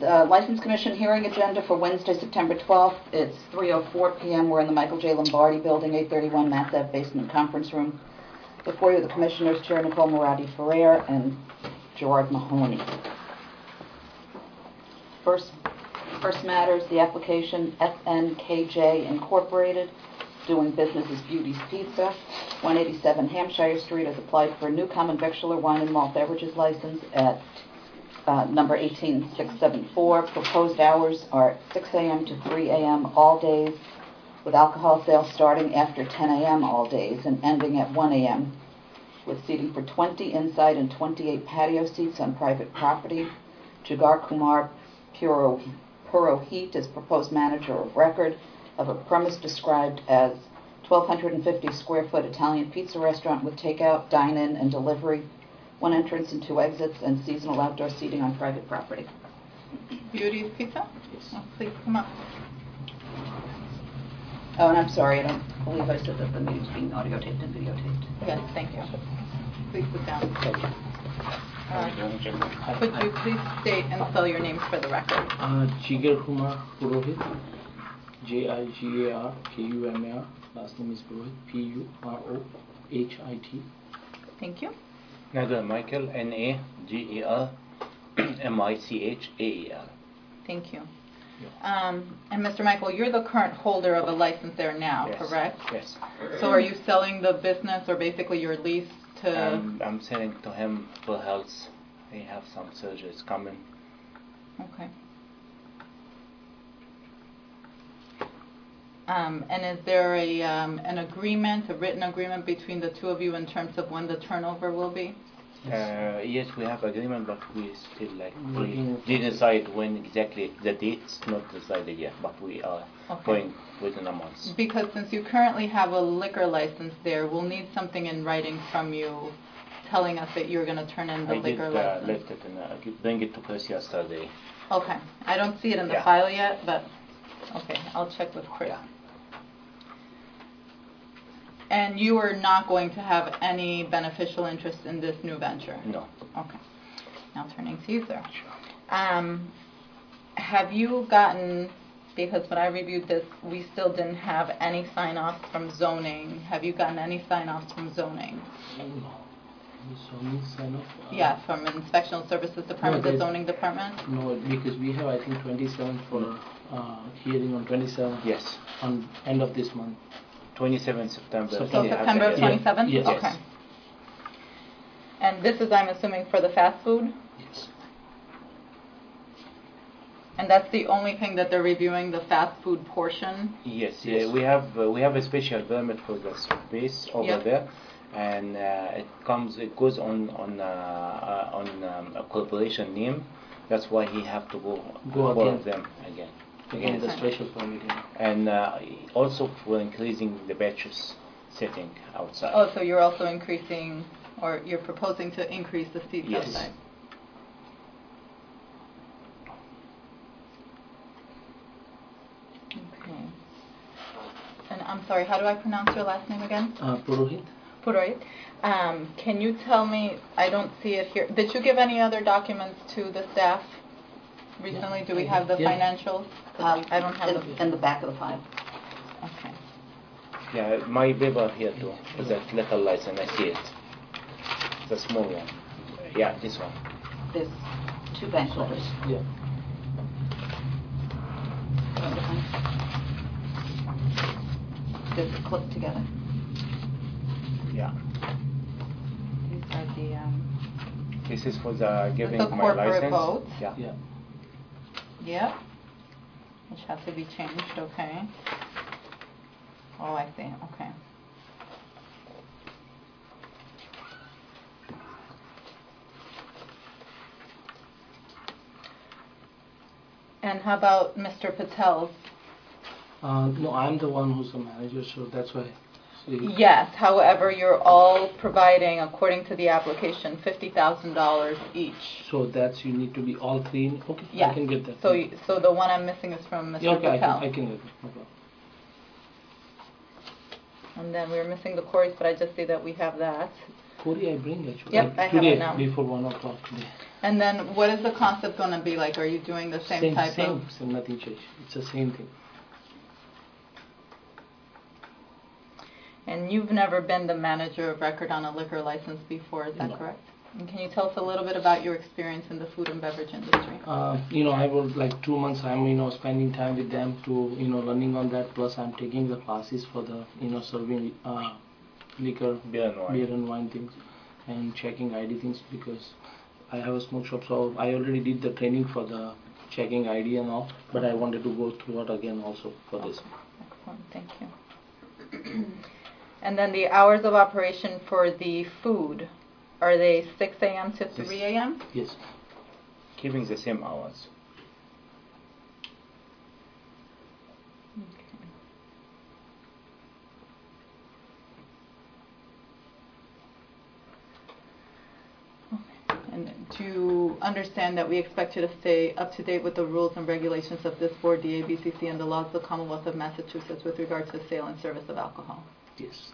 License Commission hearing agenda for Wednesday, September 12th. It's 3:04 p.m. We're in the Michael J. Lombardi Building, 831 Mass Ave Basement Conference Room. Before you, the Commissioners, Chair Nicole Morati-Ferrer and Gerard Mahoney. First matter is the application SNKJ Incorporated, doing business as Beauty's Pizza, 187 Hampshire Street, has applied for a new common victualler wine and malt beverages license at number 18674. Proposed hours are 6 a.m. to 3 a.m. all days, with alcohol sales starting after 10 a.m. all days and ending at 1 a.m., with seating for 20 inside and 28 patio seats on private property. Jagar Kumar Purohit is proposed manager of record of a premise described as 1,250 square foot Italian pizza restaurant with takeout, dine-in, and delivery, 1 entrance and 2 exits, and seasonal outdoor seating on private property. Beauty's Pizza? Yes. Oh, please come up. Oh, and I'm sorry, I don't believe I said that the meeting's being audio taped and videotaped. Yes, thank you. Please sit down. Thank you. Could you please state and spell your names for the record? Jigar Kumar Purohit, Jigarkumar, last name is Purohit, Purohit. Thank you. Nagar Michael, Nagarmichael. Thank you. And Mr. Michael, you're the current holder of a license there now, Yes. correct? Yes. So are you selling the business or basically your lease to... I'm selling to him for health. He have some surgeries coming. Okay. And is there an agreement, a written agreement between the two of you in terms of when the turnover will be? Yes, we have agreement, but we still we Working. didn't decide when exactly the date's not decided yet, but we are going within a month. Because since you currently have a liquor license there, we'll need something in writing from you telling us that you're going to turn in the liquor license. I left it and bring it to Chris yesterday. Okay. I don't see it in the Yeah. file yet, but okay, I'll check with Chris. Yeah. And you are not going to have any beneficial interest in this new venture? No. Okay. Now turning to you, sir. Have you gotten, because when I reviewed this, we still didn't have any sign-offs from zoning. Have you gotten any sign-offs from zoning? Zoning sign off? Yeah, from Inspectional Services Department, the zoning department? No, because we have, I think, 27 for hearing on 27th. Yes. On end of this month. 27 September. So we have September the- 27th? Yes. Okay. And this is, I'm assuming, for the fast food? Yes. And that's the only thing that they're reviewing, the fast food portion? Yes, Yes. we have a special permit for the space over Yep. there, and it goes on a corporation name. That's why he have to go all again. of them again. Again, the Okay. special permit. And also for increasing the batches sitting outside. Oh, so you're also increasing, or you're proposing to increase the seats Yes. outside? Okay. And I'm sorry, how do I pronounce your last name again? Purohit? Purohit. Can you tell me, I don't see it here, did you give any other documents to the staff recently? Do we have the Yeah. financials? 'Cause I don't have them. In the back of the file. Okay. Yeah, my paper here too. Is that little license? I see it. The small one. Yeah, this one. There's 2 bank letters. Yeah. They're clipped together. Yeah. These are the, This is for the giving the my corporate license. votes. Yeah. Yeah. yep, which have to be changed, okay. Oh, I see, okay. And how about Mr. Patel's? No, I'm the one who's the manager, so that's why. Yes, however, you're all providing, according to the application, $50,000 each. So that's, you need to be all clean. Okay, Yes. I can get that. So the one I'm missing is from Mr. Yeah, okay, Patel. I can get it. No problem. And then we were missing the queries, but I just see that we have that. Corey, I bring actually. Yep, I have today, it now. before 1 o'clock today. And then what is the concept going to be like? Are you doing the same type of... Same, nothing changed. It's the same thing. And you've never been the manager of record on a liquor license before, is that No. correct? And can you tell us a little bit about your experience in the food and beverage industry? I was like 2 months. I'm spending time with them to learning on that. Plus, I'm taking the classes for the serving liquor, Beer and wine. things, and checking ID things because I have a smoke shop. So I already did the training for the checking ID and all. But I wanted to go through it again also for this. Excellent, thank you. And then the hours of operation for the food, are they 6 a.m. to 3 a.m.? Yes. Keeping the same hours. And to understand that we expect you to stay up to date with the rules and regulations of this board, the ABCC, and the laws of the Commonwealth of Massachusetts with regard to the sale and service of alcohol. Yes.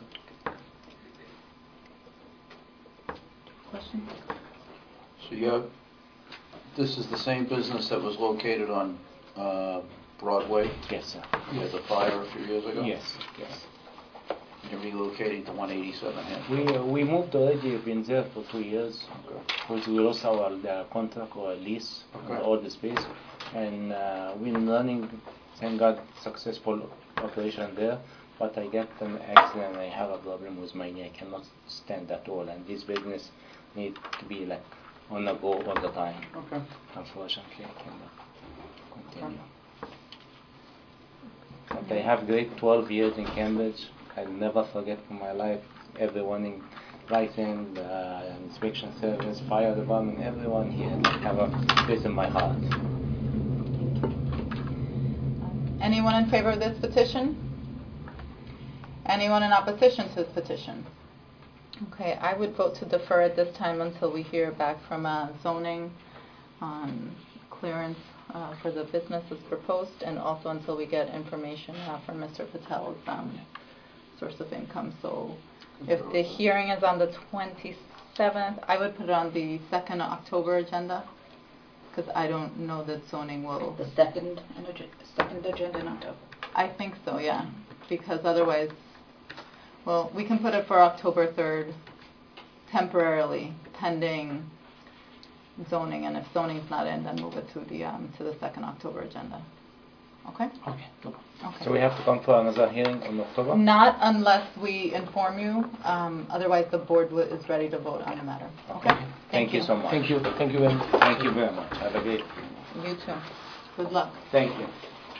Questions? So this is the same business that was located on Broadway? Yes, sir. You had the fire a few years ago? Yes. You're relocating to 187 Hampshire? We moved already. Been there for 2 years. Because we lost our contract or lease on all the space, and we're running, thank God, successful operation there. But I get an accident. I have a problem with my knee. I cannot stand at all, and this business need to be like on the go all the time. Okay. Unfortunately, I cannot continue. But I have great 12 years in Cambridge. I'll never forget in my life. Everyone in license, inspection service, fire department, everyone here have a place in my heart. Anyone in favor of this petition? Anyone in opposition to this petition? Okay, I would vote to defer at this time until we hear back from zoning on clearance for the business as proposed, and also until we get information from Mr. Patel's source of income. So if the hearing is on the 27th, I would put it on the 2nd October agenda, because I don't know that zoning will... The second agenda in October. I think so, yeah, because otherwise, well, we can put it for October 3rd temporarily, pending zoning, and if zoning's not in, then move it to the 2nd October agenda. Okay? Okay. No problem. Okay. So we have to come for another hearing in October? Not unless we inform you, otherwise the board is ready to vote on the matter. Okay? Thank you so much. Thank you. Thank you very much. Thank you very much. Have a great. You too. Good luck. Thank you.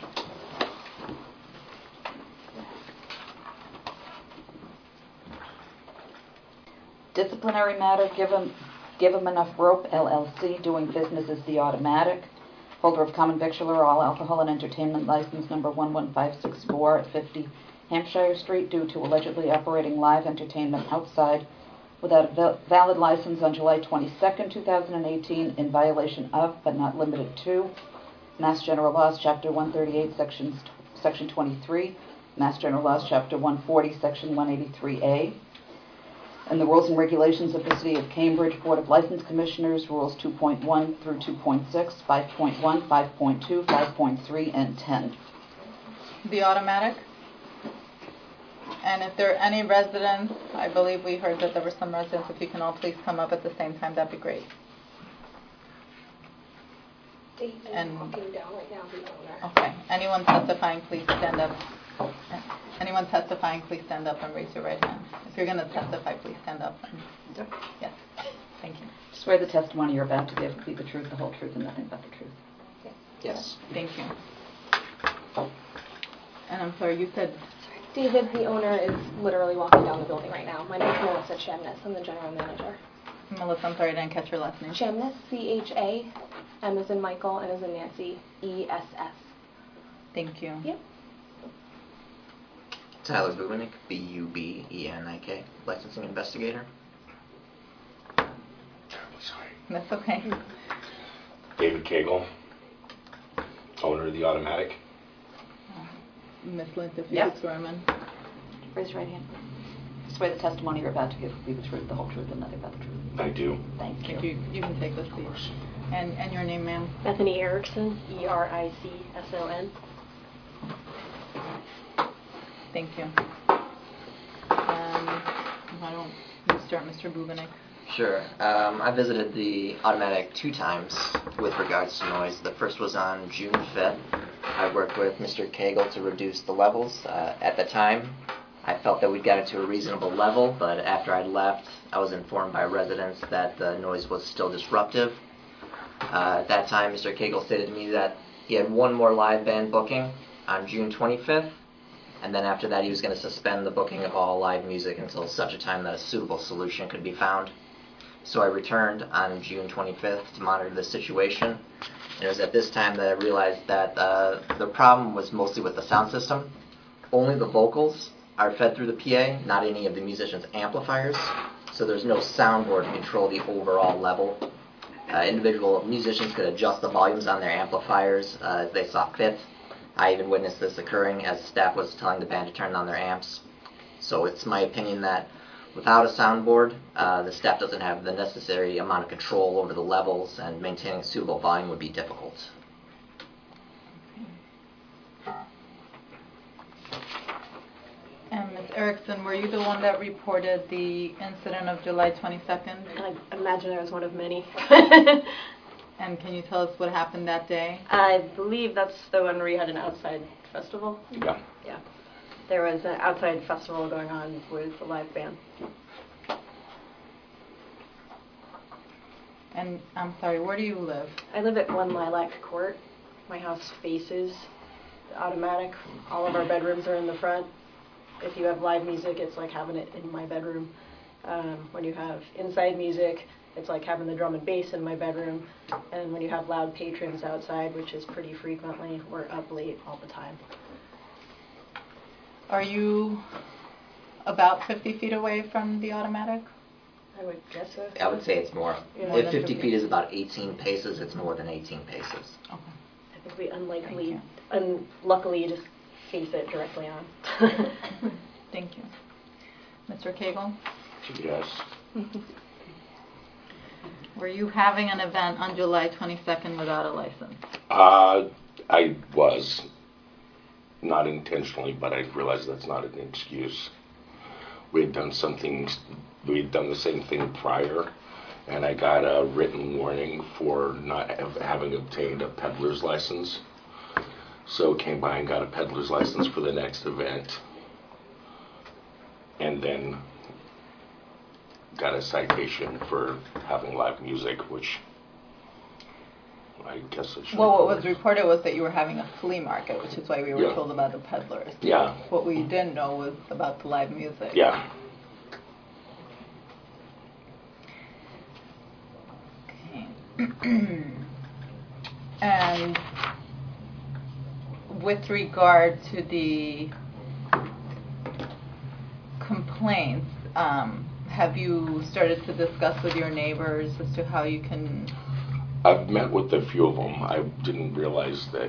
Disciplinary matter, Give 'em Enough Rope, LLC, doing business as The Automatic, holder of common victualler all alcohol and entertainment license number 11564 at 50 Hampshire Street, due to allegedly operating live entertainment outside without a valid license on July 22nd, 2018, in violation of, but not limited to, Mass General Laws, Chapter 138, Section 23, Mass General Laws, Chapter 140, Section 183A, and the rules and regulations of the City of Cambridge Board of License Commissioners, Rules 2.1 through 2.6, 5.1, 5.2, 5.3, and 10. The Automatic. And if there are any residents, I believe we heard that there were some residents, if you can all please come up at the same time, that'd be great. And walking down right now, the owner. okay, anyone testifying, please stand up. Anyone testifying, please stand up and raise your right hand. If you're going to testify, please stand up. Yes, thank you. Swear the testimony you're about to give will be the truth, the whole truth, and nothing but the truth. Yes. Thank you. And I'm sorry, you said... David, the owner, is literally walking down the building right now. My name is Melissa Chamness. I'm the general manager. Melissa, I'm sorry, I didn't catch your last name. Chamness, C-H-A, M as in Michael, N as in Nancy, E-S-S. Thank you. Yep. Tyler Bubenik, B-U-B-E-N-I-K, licensing investigator. Terribly sorry. That's okay. David Cagle, owner of The Automatic. Ms. Lint, if you Yeah. could swear him in. Raise your right hand. Swear the testimony you're about to give will be the truth, the whole truth, and nothing but the truth. I do. Thank you. You can take the seat. And your name, ma'am? Bethany Erickson, Erickson. Thank you. Why don't you start, Mr. Bubenik? Sure. I visited the automatic 2 times with regards to noise. The first was on June 5th. I worked with Mr. Cagle to reduce the levels. At the time, I felt that we'd got to a reasonable level, but after I left, I was informed by residents that the noise was still disruptive. At that time, Mr. Cagle stated to me that he had one more live band booking on June 25th, and then after that he was going to suspend the booking of all live music until such a time that a suitable solution could be found. So I returned on June 25th to monitor the situation, and it was at this time that I realized that the problem was mostly with the sound system. Only the vocals are fed through the PA, not any of the musicians' amplifiers, so there's no soundboard to control the overall level. Individual musicians could adjust the volumes on their amplifiers as they saw fit. I even witnessed this occurring as staff was telling the band to turn on their amps. So it's my opinion that without a soundboard, the staff doesn't have the necessary amount of control over the levels, and maintaining a suitable volume would be difficult. And Ms. Erickson, were you the one that reported the incident of July 22nd? I imagine I was one of many. And can you tell us what happened that day? I believe that's the one where you had an outside festival. Yeah. Yeah. There was an outside festival going on with a live band. And I'm sorry, where do you live? I live at 1 Lilac Court. My house faces the automatic. All of our bedrooms are in the front. If you have live music, it's like having it in my bedroom. When you have inside music, it's like having the drum and bass in my bedroom. And when you have loud patrons outside, which is pretty frequently, we're up late all the time. Are you about 50 feet away from the automatic? I would guess so. I would say it's more. Yeah. If 50 feet is about 18 paces, it's more than 18 paces. Okay. I think we unluckily just face it directly on. Thank you. Mr. Cagle? Yes. Were you having an event on July 22nd without a license? I was. Not intentionally, but I realized that's not an excuse. We had done the same thing prior, and I got a written warning for not having obtained a peddler's license. So came by and got a peddler's license for the next event, and then got a citation for having live music, which I guess I should. Well, what was reported was that you were having a flea market, which is why we were told about the peddlers. Yeah. What we didn't know was about the live music. Yeah. Okay. And with regard to the complaints, have you started to discuss with your neighbors as to how you can... I've met with a few of them. I didn't realize that,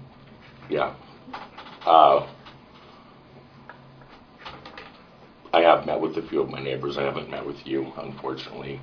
I have met with a few of my neighbors. I haven't met with you, unfortunately.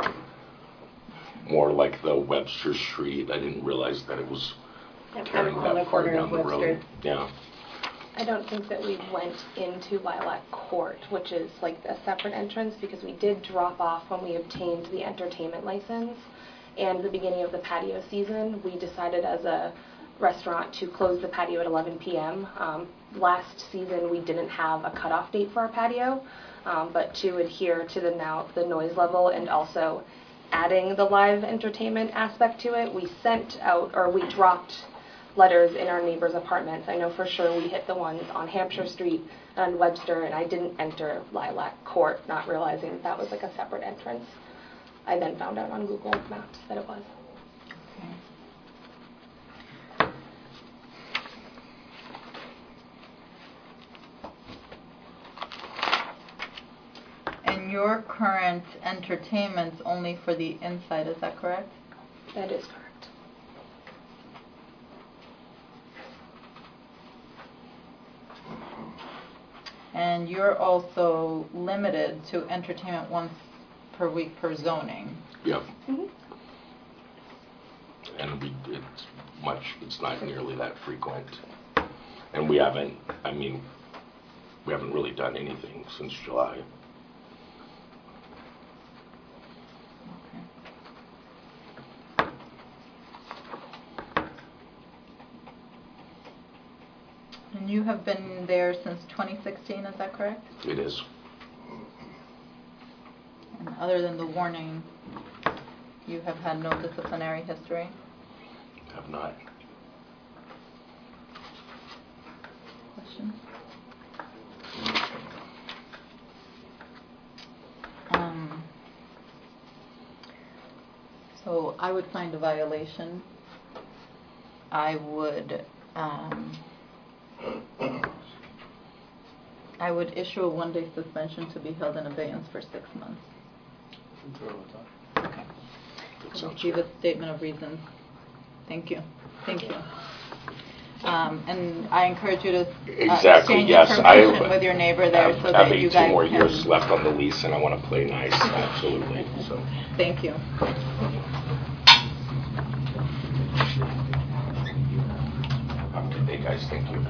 More like the Webster Street. I didn't realize that it was carrying on the that far corner down of the Webster. road. Yeah. I don't think that we went into Lilac Court, which is like a separate entrance, because we did drop off when we obtained the entertainment license. And the beginning of the patio season, we decided as a restaurant to close the patio at 11 p.m. Last season, we didn't have a cutoff date for our patio, but to adhere to the noise level and also adding the live entertainment aspect to it, we sent out, or we dropped letters in our neighbors' apartments. I know for sure we hit the ones on Hampshire Street and Webster, and I didn't enter Lilac Court, not realizing that was like a separate entrance. I then found out on Google Maps that it was. And your current entertainment's only for the inside, is that correct? That is correct. And you're also limited to entertainment once per week per zoning. Yep. Mhm. And it's not nearly that frequent. And we haven't really done anything since July. And you have been there since 2016, is that correct? It is. And other than the warning, you have had no disciplinary history? Have not. Questions? So I would find a violation. I would issue a one-day suspension to be held in abeyance for 6 months. Okay. That I sounds receive fair. a statement of reasons. Thank you. Thank you. And I encourage you to Exactly, exchange yes. information with your neighbor there so I that have you 18 guys more can... years left on the lease, and I want to play nice, absolutely. So, Thank you. have a good day, guys. Thank you.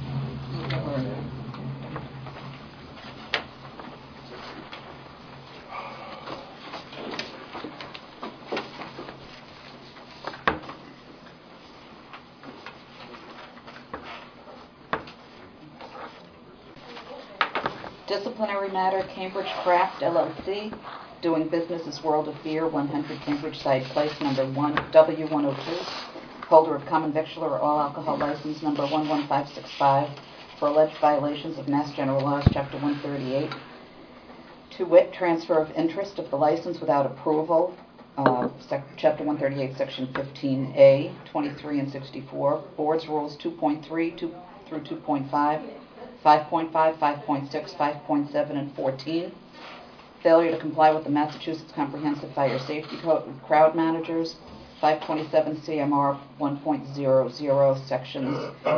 Disciplinary matter, Cambridge Craft LLC, doing business as World of Beer, 100 Cambridge Side Place, number W102, holder of common victular or all alcohol license number 11565, for alleged violations of Mass General Laws, Chapter 138, to wit, transfer of interest of the license without approval, Chapter 138, Section 15A, 23 and 64, Board's Rules 2.3 through 2.5, 5.5, 5.6, 5.7, and 14. Failure to comply with the Massachusetts Comprehensive Fire Safety Code with crowd managers, 527 CMR 1.00, sections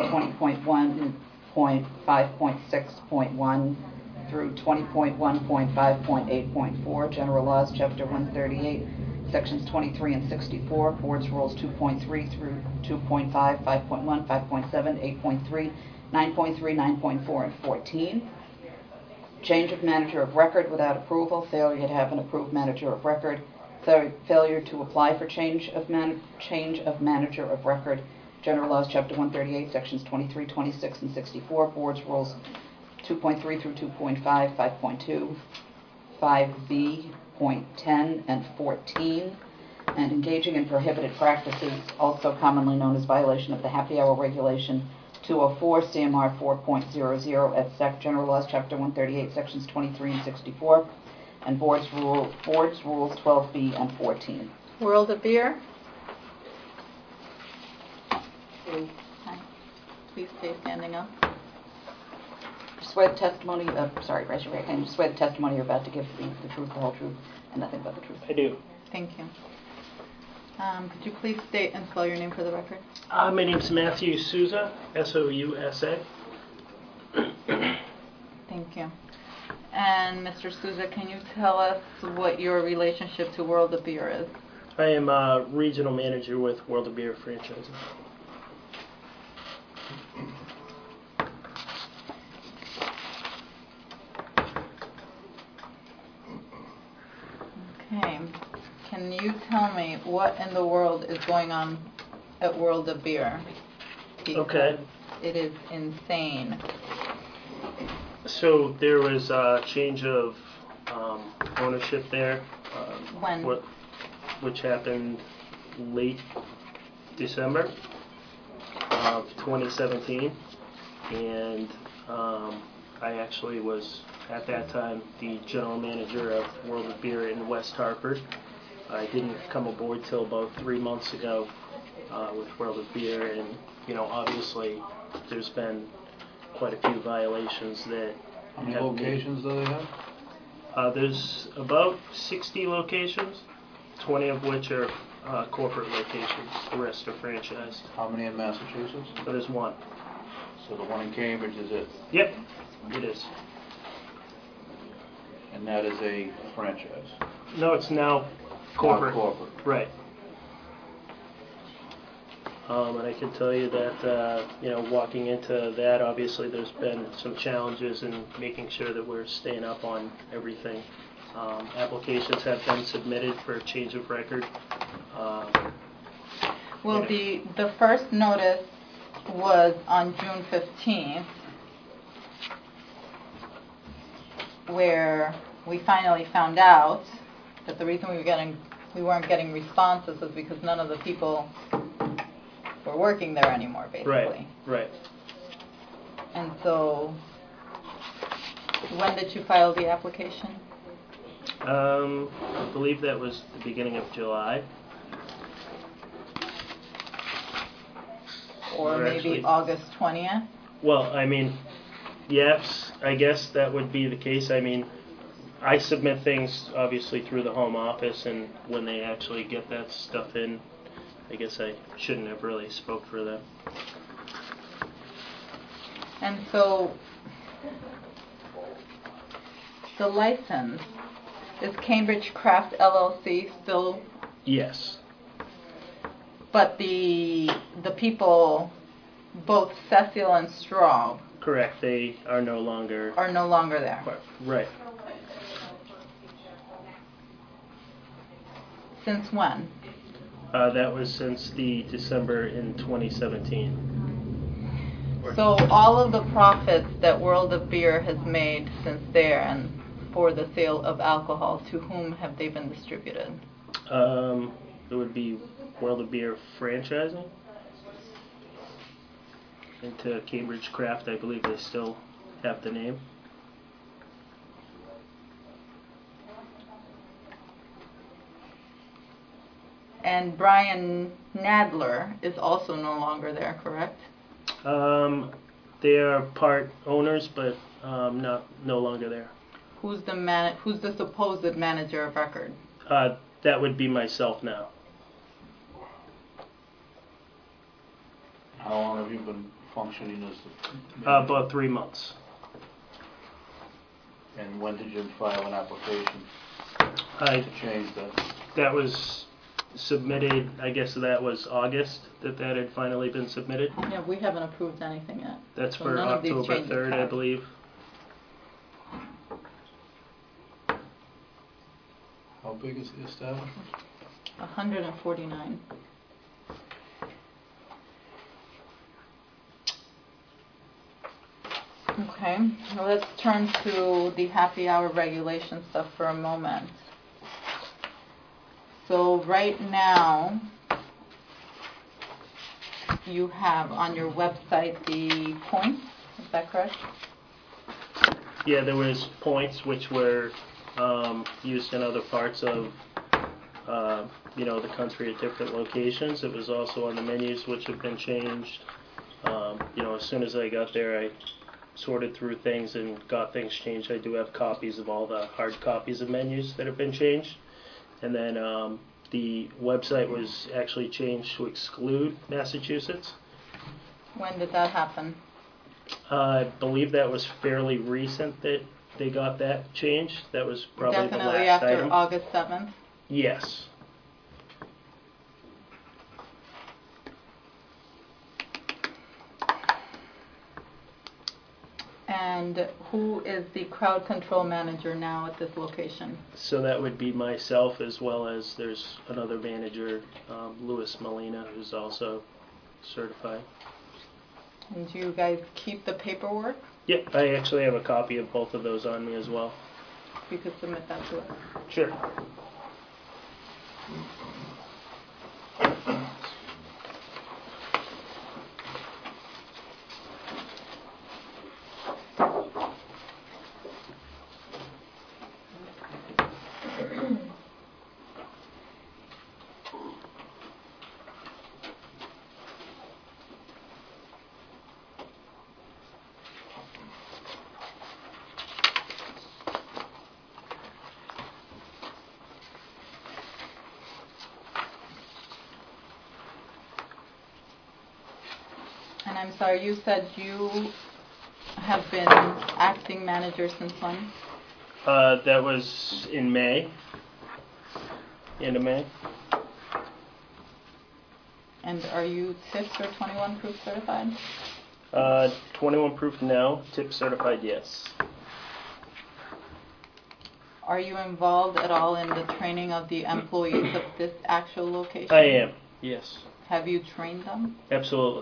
20.1.5.6.1 through 20.1.5.8.4, General Laws, Chapter 138, Sections 23 and 64, Board's Rules 2.3 through 2.5, 5.1, 5.7, 8.3, 9.3, 9.4, and 14. Change of manager of record without approval, failure to have an approved manager of record, failure to apply for change of manager of record, General Laws, Chapter 138, Sections 23, 26, and 64, Board's Rules 2.3 through 2.5, 5.2, 5B.10, and 14, and engaging in prohibited practices, also commonly known as violation of the happy hour regulation 204 CMR 4.00 at Sec. General Laws, Chapter 138, Sections 23 and 64, and Board's Rules 12B and 14. World of Beer. Hi. Please stay standing up. Swear the testimony, raise your right hand. You swear the testimony you're about to give the truth, the whole truth, and nothing but the truth. I do. Thank you. Could you please state and spell your name for the record? My name's Matthew Souza, S-O-U-S-A. Thank you. And Mr. Souza, can you tell us what your relationship to World of Beer is? I am a regional manager with World of Beer franchises. Okay. Can you tell me what in the world is going on at World of Beer? Because Okay. it is insane. So there was a change of ownership there. When? Which happened late December of 2017. And I actually was, at that time, the general manager of World of Beer in West Hartford. I didn't come aboard till about 3 months ago with World of Beer, and obviously there's been quite a few violations that. How many locations do they have? There's about 60 locations, 20 of which are corporate locations. The rest are franchised. How many in Massachusetts? But there's one. So the one in Cambridge is it? Yep, it is. And that is a franchise. No, it's now corporate. Now corporate. Right. And I can tell you that, walking into that, obviously there's been some challenges in making sure that we're staying up on everything. Applications have been submitted for a change of record. Well, the first notice was on June 15th, where we finally found out that the reason we weren't getting responses was because none of the people were working there anymore, basically. Right. And so, when did you file the application? I believe that was the beginning of July. Or maybe actually- August 20th? Well, I mean, yes, I guess that would be the case. I mean, I submit things obviously through the home office, and when they actually get that stuff in, I guess I shouldn't have really spoke for them. And so, the license, is Cambridge Craft LLC still, Yes. but the people, both Cecil and Straub, Correct. They are no longer. are no longer there? Right. Since when? That was since the December in 2017. So all of the profits that World of Beer has made since there and for the sale of alcohol, to whom have they been distributed? It would be World of Beer franchising into Cambridge Craft. I believe they still have the name. And Brian Nadler is also no longer there, correct? They are part owners, but no longer there. Who's the supposed manager of record? That would be myself now. How long have you been functioning as the... About 3 months. And when did you file an application I to change that? That was submitted, I guess that was August that had finally been submitted. Yeah, we haven't approved anything yet. That's So for none of these October changes 3rd, I have. believe. How big is the establishment? 149. Okay, well, let's turn to the happy hour regulation stuff for a moment. So right now, you have on your website the points, is that correct? Yeah, there was points which were used in other parts of the country at different locations. It was also on the menus which have been changed. As soon as I got there, I sorted through things and got things changed. I do have copies of all the hard copies of menus that have been changed. And then the website was actually changed to exclude Massachusetts. When did that happen? I believe that was fairly recent that they got that changed. That was probably the Definitely last after item. August 7th? Yes. And who is the crowd control manager now at this location? So that would be myself, as well as there's another manager, Louis Molina, who's also certified. And do you guys keep the paperwork? Yep, I actually have a copy of both of those on me as well. If you could submit that to us. Sure. And I'm sorry, you said you have been acting manager since when? That was in May. End of May. And are you TIPS or 21 proof certified? 21 proof, no. Tip certified, yes. Are you involved at all in the training of the employees of this actual location? I am, yes. Have you trained them? Absolutely.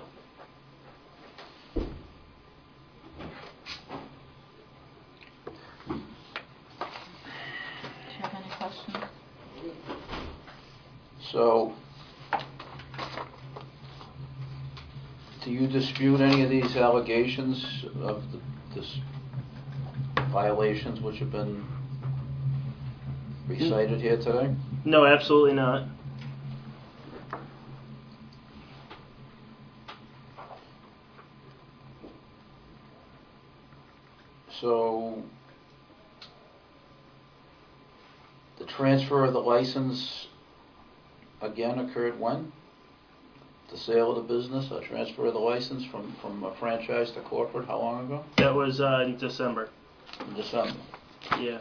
Do you have any questions? So, do you dispute any of these allegations of this violations which have been recited here today? No, absolutely not. So, the transfer of the license again occurred when? The sale of the business, a transfer of the license from a franchise to corporate, how long ago? That was in December. In December. Yeah.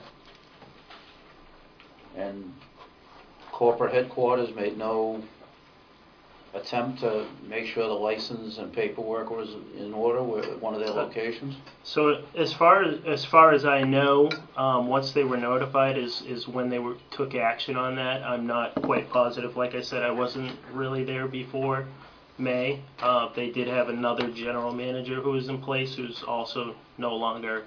And corporate headquarters made no attempt to make sure the license and paperwork was in order at one of their locations? So as far as I know, once they were notified is when they took action on that. I'm not quite positive. Like I said, I wasn't really there before May. They did have another general manager who was in place who's also no longer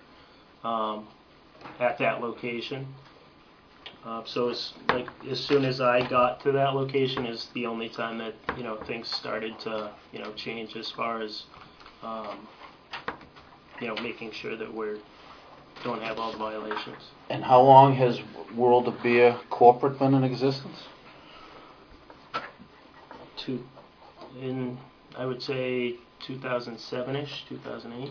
at that location. So it's like as soon as I got to that location is the only time that things started to change as far as making sure that we don't have all the violations. And how long has World of Beer corporate been in existence? I would say 2007-ish, 2008.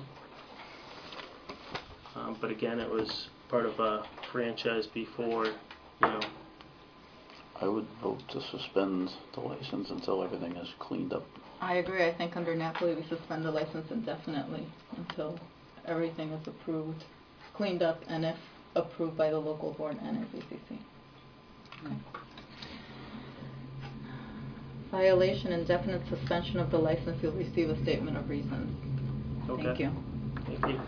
But again, it was part of a franchise before. I would vote to suspend the license until everything is cleaned up. I agree. I think under Napoli we suspend the license indefinitely until everything is approved, cleaned up, and if approved by the local board and NRBCC. Okay. Violation, indefinite suspension of the license. You'll receive a statement of reasons. Okay. Thank you. Thank you.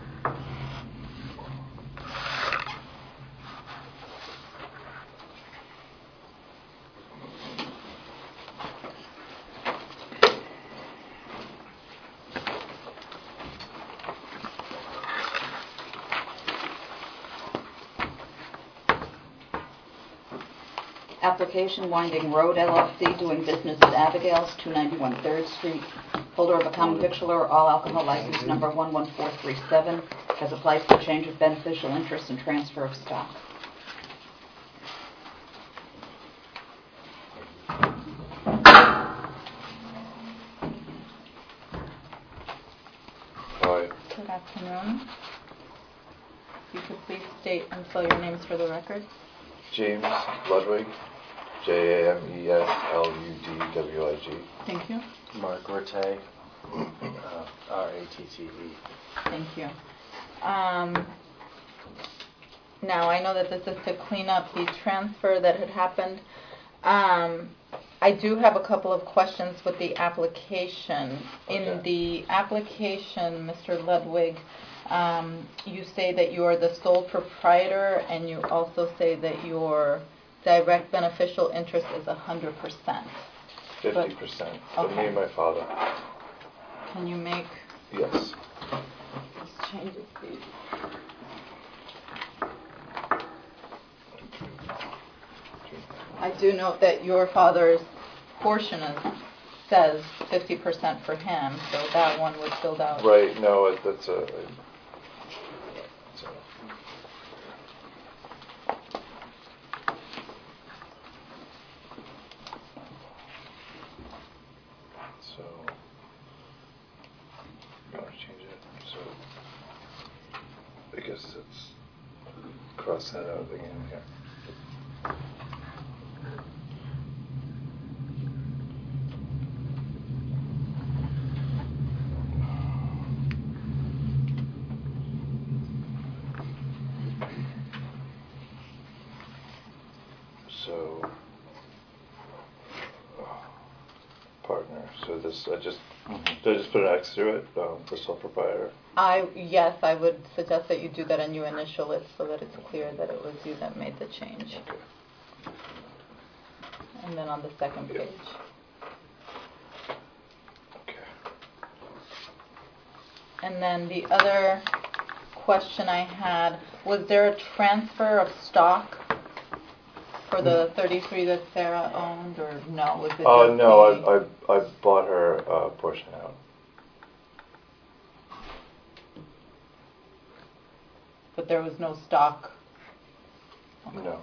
Application Winding Road LLC, doing business at Abigail's, 291 3rd Street. Holder of a common victualler, all alcohol license number 11437, has applied for change of beneficial interest and transfer of stock. Hi, Good afternoon. If you could please state and spell your names for the record. James Ludwig, JAMESLUDWIG. Thank you. Mark Rattay, RATTE. Thank you. Now, I know that this is to clean up the transfer that had happened. I do have a couple of questions with the application. In the application, Mr. Ludwig, you say that you are the sole proprietor, and you also say that your direct beneficial interest is 100%. 50%. For me Okay. and my father. Can you make Yes. these changes, please? I do note that your father's portion says 50% for him, so that one was filled out. Right, no, that's a... So, you want to change it? So, I guess it's cross that out again here. So, partner. So this, do I just put an X through it for sole proprietor? Yes, I would suggest that you do that and you initial it so that it's clear that it was you that made the change. Okay. And then on the second page. Okay. And then the other question I had, was there a transfer of stock for the 33 that Sarah owned, or no? Was it Oh, just no, I bought her a portion out. But there was no stock? Okay. No.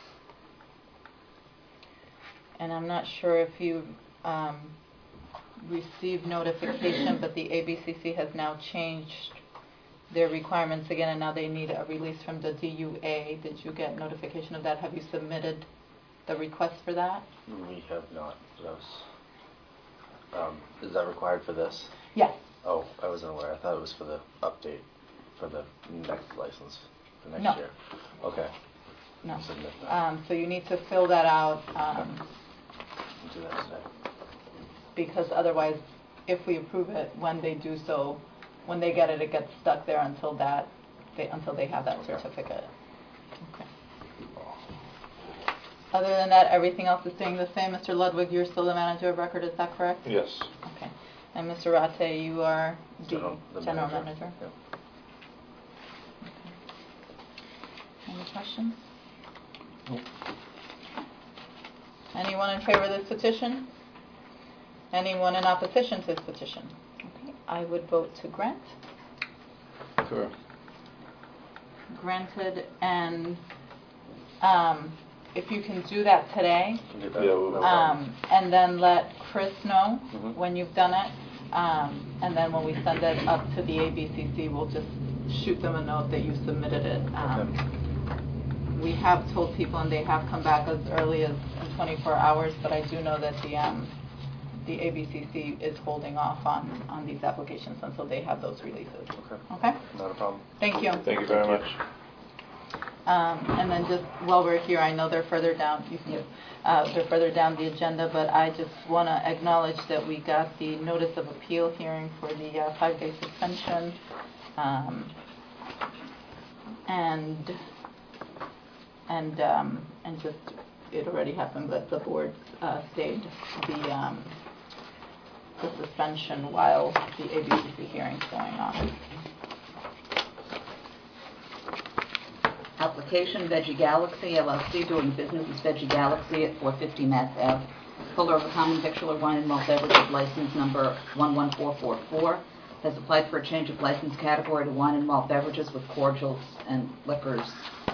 And I'm not sure if you received notification, but the ABCC has now changed their requirements again, and now they need a release from the DUA. Did you get notification of that? Have you submitted the request for that? We have not. Is that required for this? Yes. Oh, I wasn't aware. I thought it was for the update for the next license for next No. year. Okay. No. Submit that. So you need to fill that out Do that today. because otherwise, if we approve it, when they do so, when they get it, it gets stuck there until they have that certificate. Okay. Other than that, everything else is staying the same. Mr. Ludwig, you're still the manager of record, is that correct? Yes. Okay. And Mr. Rate, you are the general manager? Yep. Okay. Any questions? Anyone in favor of this petition? Anyone in opposition to this petition? Okay. I would vote to grant. Sure. Granted, and if you can do that today, Can do that. Yeah, we'll- and then let Chris know Mhm. when you've done it, and then when we send it up to the ABCC, we'll just shoot them a note that you submitted it. We have told people, and they have come back as early as in 24 hours, but I do know that the ABCC is holding off on these applications until they have those releases. Okay. Okay? Not a problem. Thank you. Thank you very much. And then just while we're here, I know they're further down. They're further down the agenda, but I just want to acknowledge that we got the notice of appeal hearing for the 5-day suspension, and just it already happened, but the board stayed the suspension while the ABCC hearing's going on. Application Veggie Galaxy LLC, doing business as Veggie Galaxy at 450 Mass Ave. Holder of a common victular wine and malt beverages license number 11444 has applied for a change of license category to wine and malt beverages with cordials and liqueurs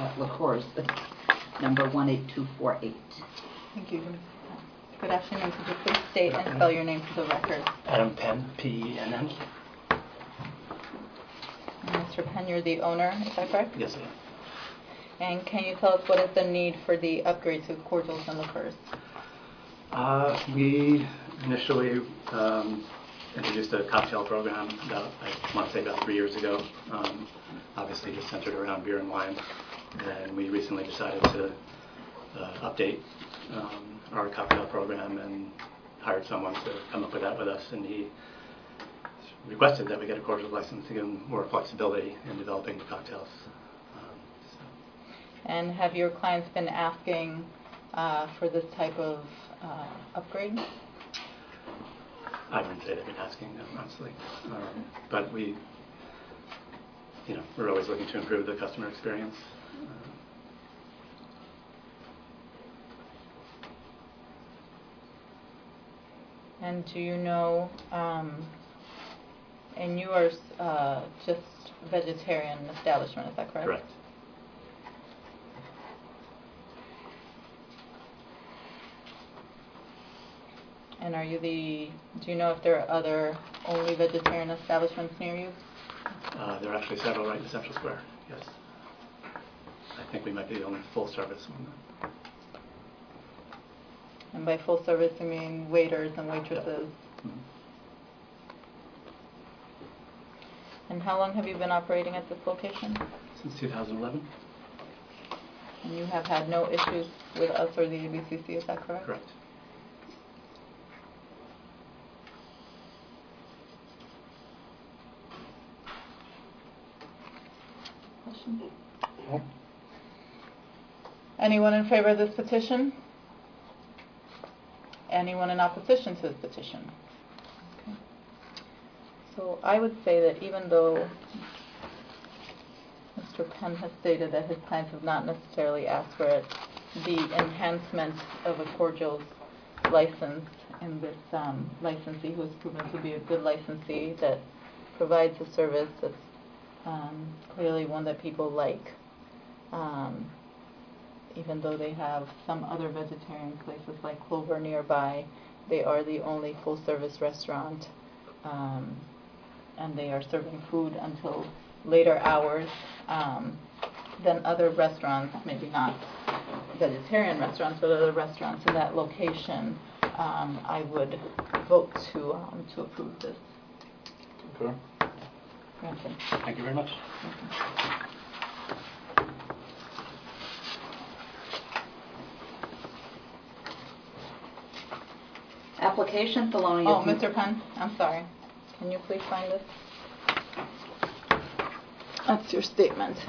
number 18248. Thank you. Good afternoon. Could you please state and spell your name for the record? Adam Penn, P-E-N-N. Mr. Penn, you're the owner, is that correct? Yes, I am. And can you tell us what is the need for the upgrade to cordials and liqueurs? We initially introduced a cocktail program about 3 years ago, obviously just centered around beer and wine. And we recently decided to update our cocktail program and hired someone to come up with that with us. And he requested that we get a cordial license to give him more flexibility in developing the cocktails. And have your clients been asking for this type of upgrade? I wouldn't say they've been asking, honestly. But we're always looking to improve the customer experience. And do you know, and you are just vegetarian establishment, is that correct? Correct. And do you know if there are other only vegetarian establishments near you? There are actually several right in Central Square, yes. I think we might be the only full-service one. And by full service, you mean waiters and waitresses? Yeah. Mm-hmm. And how long have you been operating at this location? Since 2011. And you have had no issues with us or the ABCC, is that correct? Correct. Question? Anyone in favor of this petition? Anyone in opposition to this petition? Okay. So I would say that even though Mr. Penn has stated that his clients have not necessarily asked for it, the enhancement of a cordial license in this licensee who has proven to be a good licensee that provides a service that's clearly one that people like, even though they have some other vegetarian places like Clover nearby. They are the only full-service restaurant, and they are serving food until later hours than other restaurants, maybe not vegetarian restaurants, but other restaurants in that location. I would vote to approve this. Okay. Granted. Thank you very much. Application Thelonious. Oh, Mr. Penn, I'm sorry. Can you please find this? That's your statement.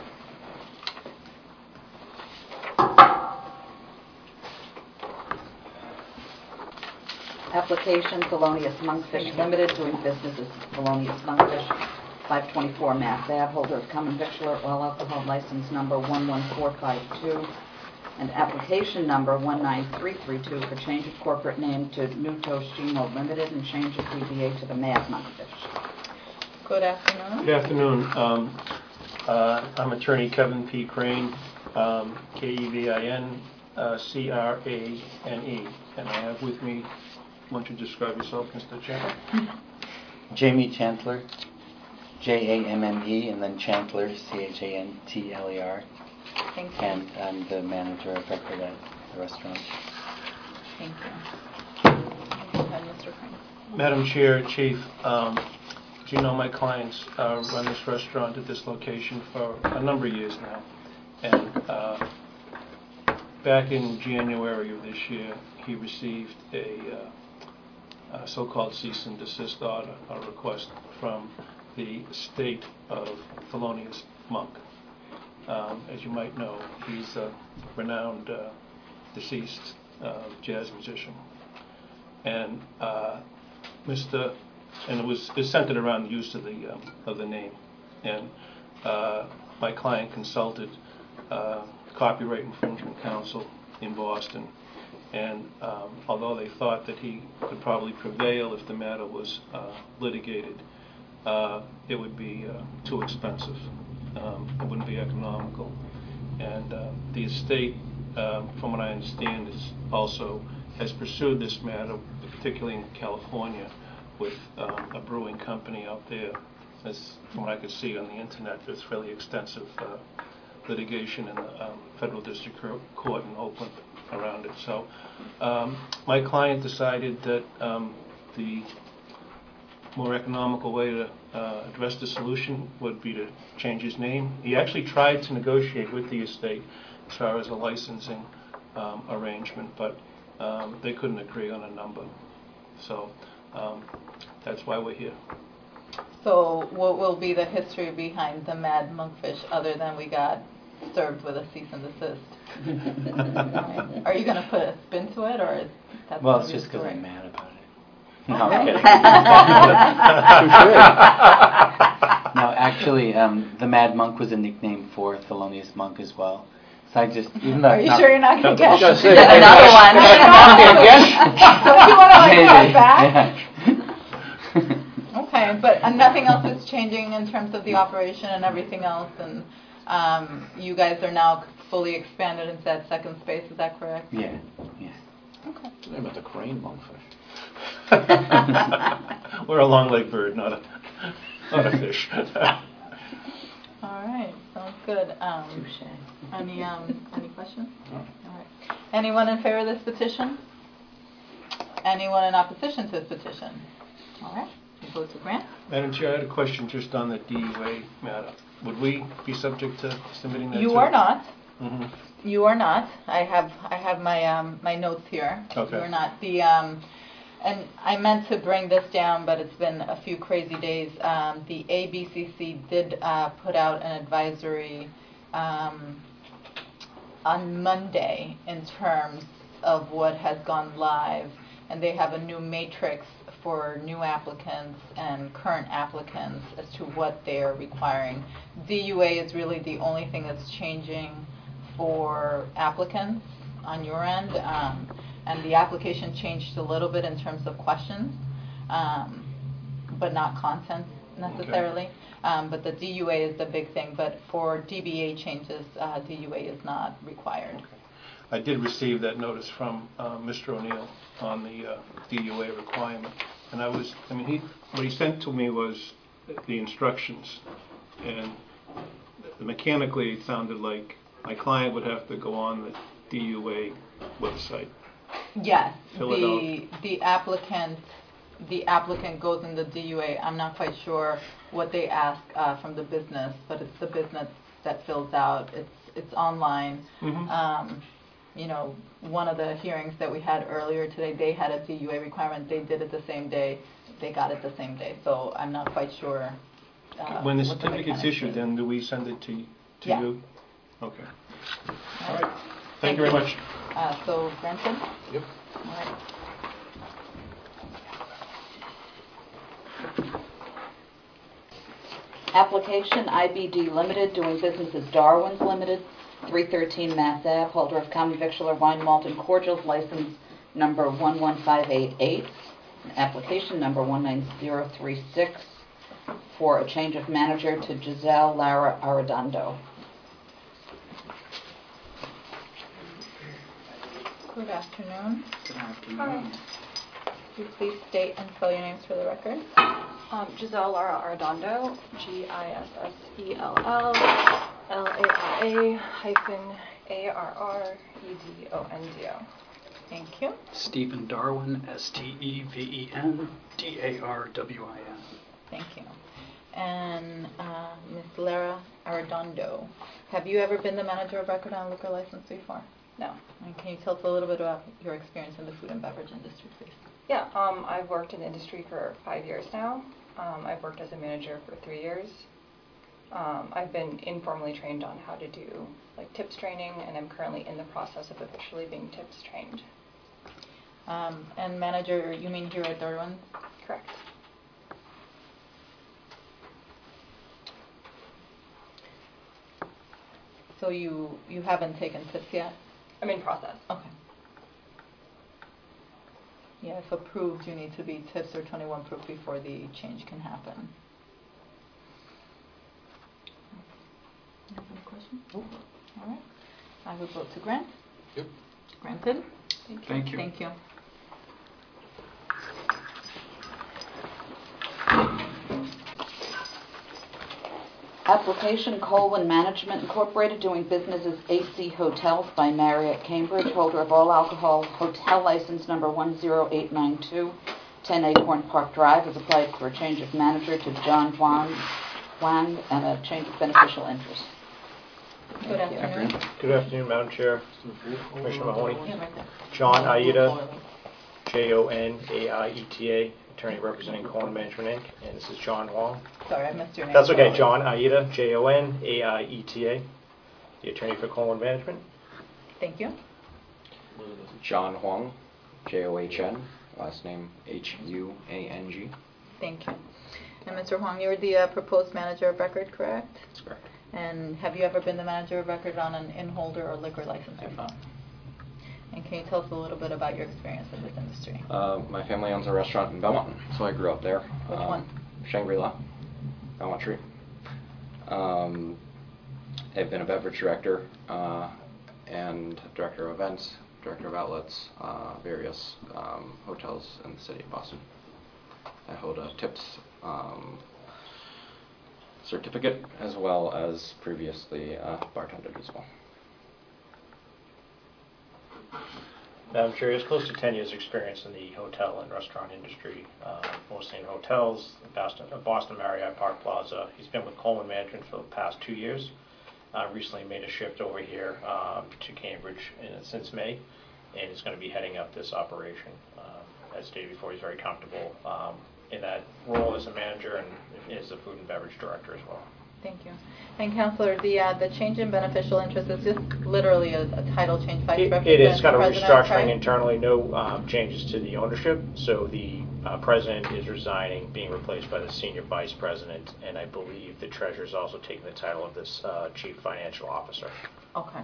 Application Thelonious Monkfish Limited, doing business as Thelonious Monkfish, 524 Mass Ave, holder of common victualler all alcohol license number 11452, and application number 19332 for change of corporate name to New Toshimo Limited and change of DBA to the Mad Monkfish. Good afternoon. Good afternoon. I'm attorney Kevin P. Crane, Kevin Crane, and I have with me, why don't you describe yourself, Mr. Chairman? Jamie Chantler, Jamme, and then Chantler, Chantler. Thank you. And I'm the manager of record at the restaurant. Thank you. Go ahead, Mr. Crane. Madam Chair, Chief, as you know, my clients run this restaurant at this location for a number of years now. And back in January of this year, he received a so-called cease and desist order, a request from the state of Thelonious Monk. As you might know, he's a renowned deceased jazz musician. And it was centered around the use of the name. And my client consulted Copyright Infringement Counsel in Boston. And although they thought that he could probably prevail if the matter was litigated, it would be too expensive. It wouldn't be economical. And the estate, from what I understand, also has pursued this matter, particularly in California, with a brewing company out there. As from what I could see on the internet, there's really extensive litigation in the Federal District Court in Oakland around it. So my client decided that the more economical way to address the solution would be to change his name. He actually tried to negotiate with the estate as far as a licensing arrangement, but they couldn't agree on a number. So that's why we're here. So what will be the history behind the Mad Monkfish other than we got served with a cease and desist? Right. Are you going to put a spin to it, or is that? Well, it's just because I'm mad about it. No, okay. I'm kidding. No, actually, the Mad Monk was a nickname for Thelonious Monk as well. So I just, even though are you sure you're not going to guess? Another one. Don't you want to Maybe. go back? Yeah. Okay, but nothing else is changing in terms of the operation and everything else, and you guys are now fully expanded into that second space. Is that correct? Yeah. Yeah. Okay. What's the name of the crane monkfish? We're a long-legged bird, not a fish. All right, sounds good. Any questions? No. All right. Anyone in favor of this petition? Anyone in opposition to this petition? All right. You go to Grant. Madam Chair, I had a question just on the DUA matter. Would we be subject to submitting that? You too? are not. You are not. I have my notes here. Okay. You are not. And I meant to bring this down, but it's been a few crazy days. The ABCC did put out an advisory on Monday in terms of what has gone live, and they have a new matrix for new applicants and current applicants as to what they are requiring. DUA is really the only thing that's changing for applicants on your end, and the application changed a little bit in terms of questions, but not content necessarily. But the DUA is the big thing, but for DBA changes, DUA is not required. I did receive that notice from Mr. O'Neill on the DUA requirement, and what he sent to me was the instructions, and mechanically it sounded like my client would have to go on the DUA website. Yes, Fill it out. the applicant goes in the DUA. I'm not quite sure what they ask from the business, but it's the business that fills out. It's online. You know, one of the hearings that we had earlier today, they had a DUA requirement. They did it the same day. They got it the same day. So I'm not quite sure. When the what certificate's mechanics issued, is. then do we send it to Yeah. you? Okay. All right. Thank you very much. So granted? Yep. All right. Application IBD Limited, doing business as Darwin's Limited, 313 Mass Ave, holder of common victular wine, malt, and cordials, license number 11588, application number 19036, for a change of manager to Giselle Lara Arredondo. Good afternoon. Good afternoon. Could you please state and spell your names for the record? Giselle Lara Arredondo, GISSELL LARA-ARREDONDO. Thank you. Stephen Darwin, STEVEN DARWIN. Thank you. And Ms. Lara Arredondo, have you ever been the manager of record on a liquor license before? No. And can you tell us a little bit about your experience in the food and beverage industry, please? Yeah, I've worked in the industry for 5 years now. I've worked as a manager for 3 years. I've been informally trained on how to do tips training, and I'm currently in the process of officially being tips trained. And manager, you mean here at Darwin? Correct. So you haven't taken tips yet? I'm in process. Okay. Yeah, if approved, you need to be tips or 21 proof before the change can happen. You have any questions? All right. I would vote to grant. Yep. Granted. Thank you. Thank you. Application Colwyn Management Incorporated, doing business as AC Hotels by Marriott Cambridge, holder of all alcohol hotel license number 10892, 10 Acorn Park Drive, has applied for a change of manager to John Wang and a change of beneficial interest. Good afternoon. Good afternoon, Madam Chair, Commissioner Mahoney. Yeah, right there. John Aida, Jonaita, attorney representing Colwyn Management Inc., and this is John Wong. Sorry, I missed your name. That's okay, John Aida, Jonaita, the attorney for Colwyn Management. Thank you. John Huang, John, last name Huang. Thank you. And Mr. Huang, you're the proposed manager of record, correct? That's correct. And have you ever been the manager of record on an in-holder or liquor license before? And can you tell us a little bit about your experience in this industry? My family owns a restaurant in Belmont, so I grew up there. Which one? Shangri-La, Belmont Tree. I've been a beverage director and director of events, director of outlets, various hotels in the city of Boston. I hold a tips certificate as well as previously bartended as well. Madam Chair, has close to 10 years' experience in the hotel and restaurant industry, mostly in hotels, Boston Marriott, Park Plaza. He's been with Colwyn Management for the past 2 years, recently made a shift over here to Cambridge since May, and is going to be heading up this operation. As stated before, he's very comfortable in that role as a manager and as the food and beverage director as well. Thank you. And Councillor, the change in beneficial interest is just literally a title change. Vice President, It is kind of President, restructuring right? internally, no changes to the ownership. So the president is resigning, being replaced by the senior vice president, and I believe the treasurer is also taking the title of this chief financial officer. Okay.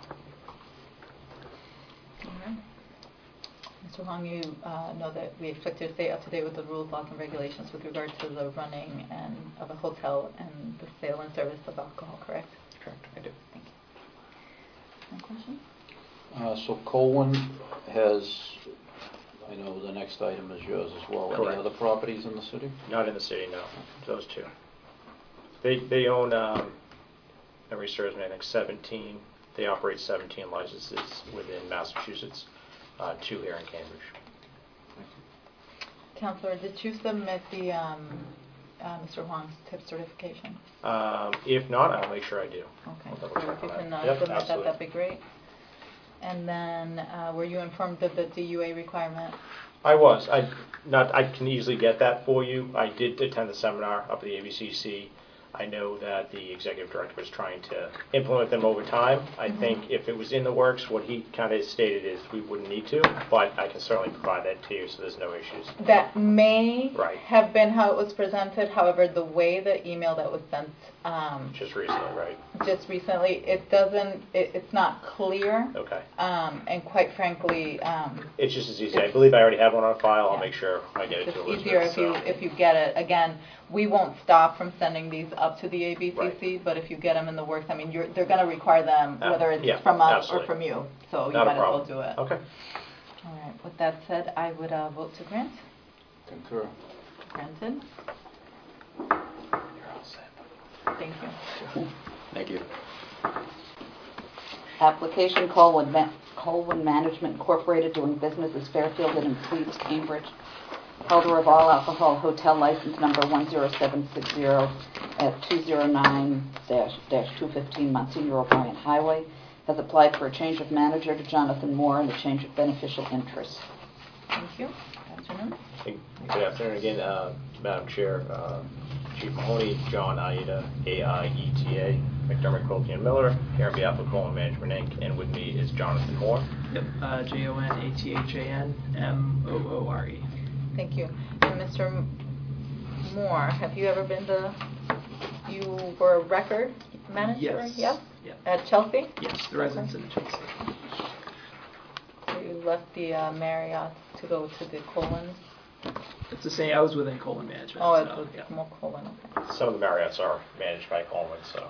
All right. Mr. Hong, you know that we expect you to stay up to date with the rules, laws, and regulations with regard to the running of a hotel and the sale and service of alcohol, correct? Correct, I do. Thank you. Any questions? So Colwyn has, I know the next item is yours as well. Correct. Any other properties in the city? Not in the city, no. Those two. They own, memory serves me, I think 17. They operate 17 licenses within Massachusetts. 2 here in Cambridge. Councillor, did you submit the Mr. Huang's tip certification? If not, I'll make sure I do. Okay. I'll double So check if you on can that. submit Yep, that, that'd be great. And then, were you informed of the DUA requirement? I was. I can easily get that for you. I did attend the seminar up at the ABCC. I know that the executive director was trying to implement them over time. I think if it was in the works, what he kind of stated is we wouldn't need to, but I can certainly provide that to you so there's no issues. That may Right. have been how it was presented. However, the way the email that was sent Just recently, right? just recently, it's not clear. Okay. And quite frankly, It's just as easy. I believe I already have one on file. I'll make sure I get it it's to Elizabeth. easier so. if you get it. Again, we won't stop from sending these up to the ABCC, but if you get them in the works, I mean, they're going to require them, whether it's yeah, from us absolutely. or from you. So you Not a might as well problem. do it. Okay. All right. With that said, I would vote to grant. Concur. Granted. Thank you. Thank you. Application Colwyn Management Incorporated, doing business as Fairfield and Cleves, Cambridge. Holder of all alcohol hotel license number 10760 at 209-215 Monsignor O'Brien Highway, has applied for a change of manager to Jonathan Moore and a change of beneficial interest. Thank you. Good afternoon. Good afternoon again, Madam Chair, Chief Mahoney, John Aida, AIETA, McDermott, Colby, and Miller, here on behalf of Colwyn Management Inc., and with me is Jonathan Moore. Yep, JONATHANMOORE. Thank you. And Mr. Moore, have you ever been you were a record manager? Yes. Yep. At Chelsea? Yes, the residence in Chelsea. So you left the Marriott to go to the Colwyn? It's the same, I was within Colwyn Management. Oh, so, it's more Colwyn, okay. Some of the Marriotts are managed by Colwyn, so.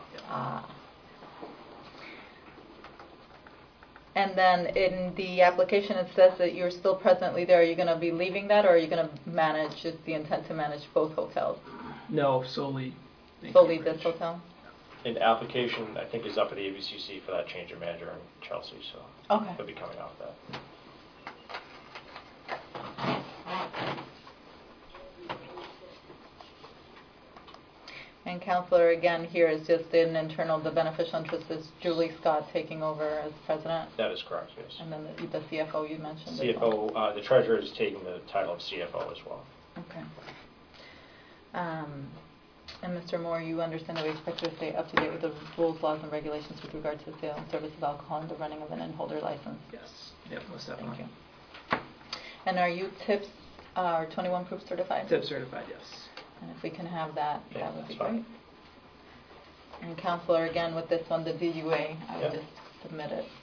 And then in the application, it says that you're still presently there. Are you going to be leaving that, or are you going to manage, is the intent to manage both hotels? No, solely. Solely this hotel? And the application, I think, is up at the ABCC for that change of manager in Chelsea, so. Okay. They'll be coming out with that. And Councillor, again, here is just an internal, the beneficial interest is Julie Scott taking over as president? That is correct, yes. And then the CFO you mentioned? as CFO, well. the treasurer is taking the title of CFO as well. Okay. And Mr. Moore, you understand that we expect you to stay up to date with the rules, laws, and regulations with regard to the sale and service of alcohol and the running of an in-holder license? Yes. Yep, most definitely. Thank you. And are you TIPS or 21 proof certified? TIPS certified, yes. And if we can have that, Yeah, that would be that's fine. great. And Councillor, again, with this one, the DUA, I would Yep. just submit it.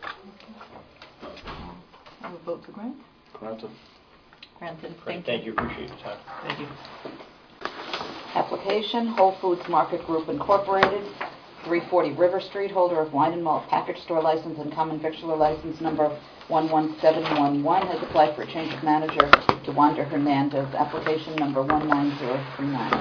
I would vote to grant. Granted. Granted. Great, thank you, appreciate your time. Thank you. Application Whole Foods Market Group Incorporated, 340 River Street, holder of wine and malt package store license and common victualler license number 11711, has applied for a change of manager to Wanda Hernandez, application number 19039.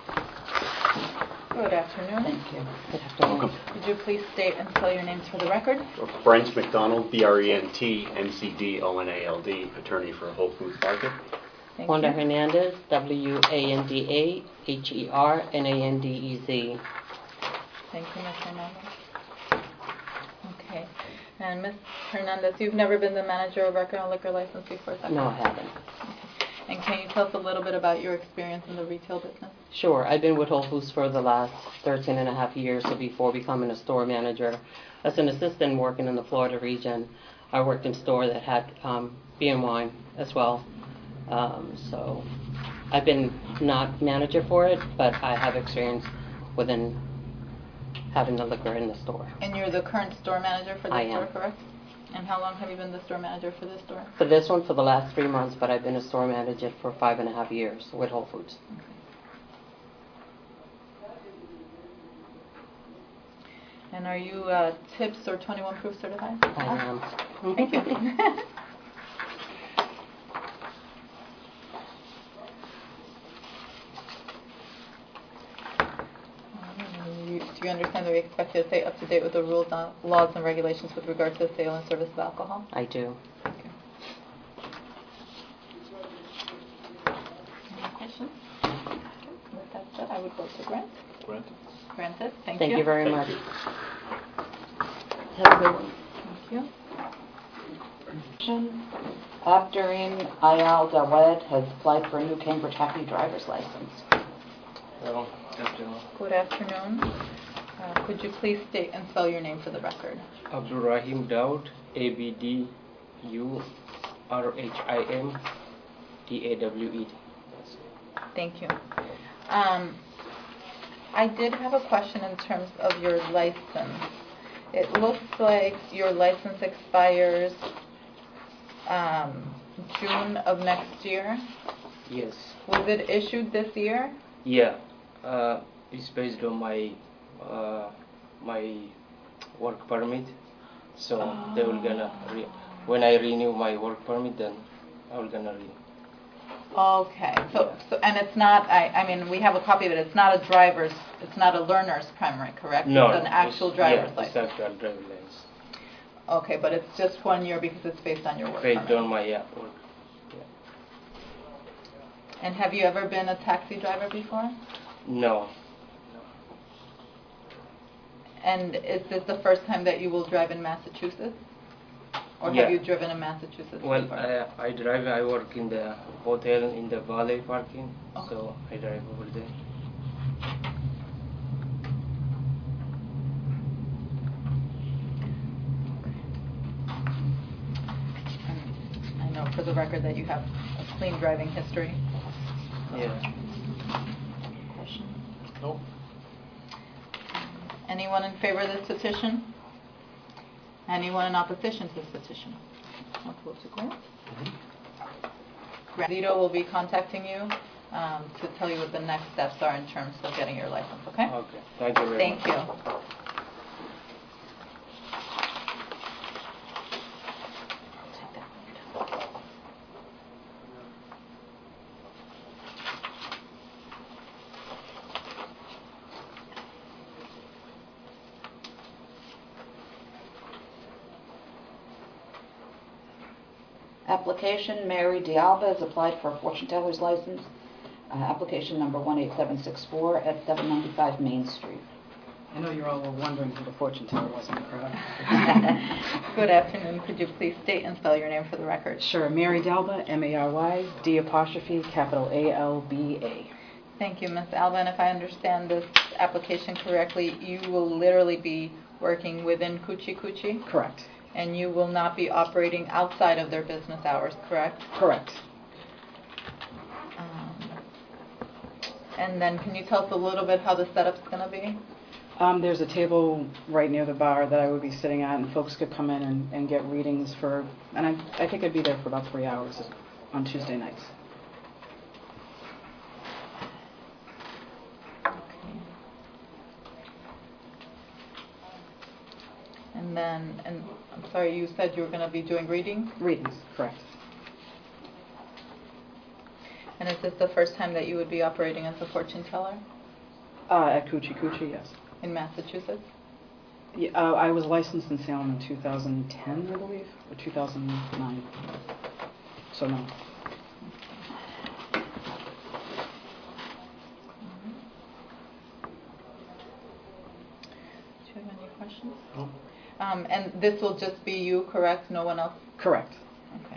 Good afternoon. Thank you. Welcome. Would you please state and spell your names for the record? Brent McDonald, BRENT, MCDONALD, attorney for Whole Foods Market. Thank Wanda you. Hernandez, WANDA HERNANDEZ. Thank you, Ms. Hernandez. Okay. And Ms. Hernandez, you've never been the manager of record on liquor license before, is that No, I correct? haven't. And can you tell us a little bit about your experience in the retail business? Sure. I've been with Whole Foods for the last 13 and a half years, so before becoming a store manager. As an assistant working in the Florida region, I worked in store that had beer and wine as well. So I've been not manager for it, but I have experience within having the liquor in the store. And you're the current store manager for I this store, am. correct? And how long have you been the store manager for this store? For this one, for the last 3 months, but I've been a store manager for 5.5 years with Whole Foods. And are you TIPS or 21 Proof certified? I am. Thank you. Do you understand that we expect you to stay up to date with the rules, laws, and regulations with regard to the sale and service of alcohol? I do. Any questions? With that said, I would vote to grant. Granted. Granted. Thank you. Thank you very much. Have a good one. Thank you. Abderrahim Ayal Dawed has applied for a new Cambridge Hackney driver's license. Good afternoon. Could you please state and spell your name for the record? Abdurrahim Daud, ABDURHIM DAWED. Thank you. I did have a question in terms of your license. It looks like your license expires June of next year. Yes. Was it issued this year? Yeah. It's based on my work permit. So they will gonna when I renew my work permit, then I will gonna renew. Okay. So and it's not. I mean, we have a copy of it. It's not a driver's. It's not a learner's permit, correct? No. It's an actual driver's license. license. It's actual driver's license. Okay, but it's just 1 year because it's based on your work Based permit. on my work. And have you ever been a taxi driver before? No. And is this the first time that you will drive in Massachusetts? Or Yeah. have you driven in Massachusetts Well, before? I drive. I work in the hotel in the valet parking, so I drive over there. I know for the record that you have a clean driving history. Yeah. Question? Nope. Anyone in favor of this petition? Anyone in opposition to this petition? I'll vote to grant. Zito will be contacting you to tell you what the next steps are in terms of getting your license, okay? Okay. Thank you very much. Thank you. Application, Mary D'Alba has applied for a fortune teller's license. Application number 18764 at 795 Main Street. I know you're all wondering who the fortune teller was in the crowd. Good afternoon. Could you please state and spell your name for the record? Sure. Mary D'Alba, M-A-R-Y, D' capital A-L-B-A. Thank you, Ms. Alba. And if I understand this application correctly, you will literally be working within Coochie Coochie? Correct. And you will not be operating outside of their business hours, correct? Correct. And then can you tell us a little bit how the setup's going to be? There's a table right near the bar that I would be sitting at, and folks could come in and get readings for, and I think I'd be there for about 3 hours on Tuesday nights. And then, and I'm sorry, you said you were going to be doing readings? Readings, correct. And is this the first time that you would be operating as a fortune teller? At Coochie Coochie, yes. In Massachusetts? Yeah, I was licensed in Salem in 2010, I believe, or 2009. So no. And this will just be you, correct? No one else? Correct. Okay.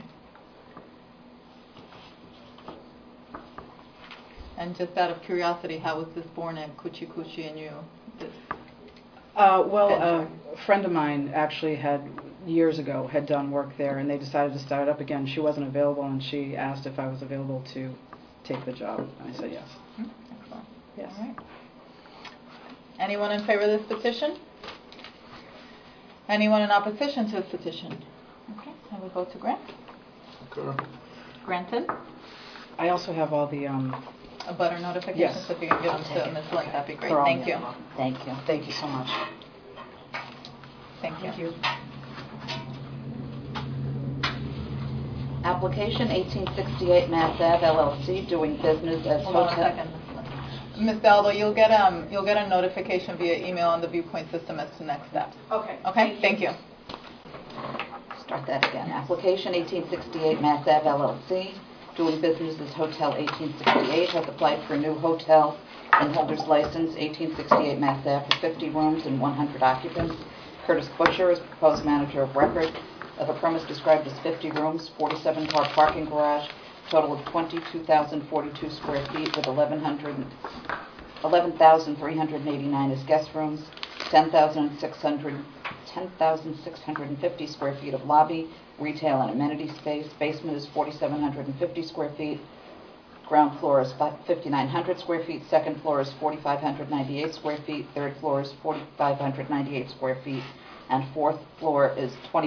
And just out of curiosity, how was this born at Coochie Coochie and you? This Well, venture? a friend of mine actually years ago had done work there, and they decided to start it up again. She wasn't available, and she asked if I was available to take the job, and I said yes. Excellent. Yes. All right. Anyone in favor of this petition? Anyone in opposition to this petition? Okay, and we go to Grant. Granted. I also have all the A butter notification, Yes. so if you can give them I'll take to it. Ms. Lynn, that'd be great. For all Thank of you. them. Thank you. Thank you so much. Thank you. Application 1868 Mass Ave LLC, doing business as Hold on a hotel. second. Ms. Daldo, you'll get a notification via email on the Viewpoint system as to next steps. Okay. Okay, thank you. Start that again. Application 1868 Mass Ave LLC, doing business as Hotel 1868, has applied for a new hotel and holder's license, 1868 Mass Ave, for 50 rooms and 100 occupants. Curtis Butcher is proposed manager of record of a premise described as 50 rooms, 47-car parking garage, total of 22,042 square feet with 11,389 as guest rooms, 10,650 square feet of lobby, retail and amenity space. Basement is 4,750 square feet. Ground floor is 5,900 square feet. Second floor is 4,598 square feet. Third floor is 4,598 square feet. And fourth floor is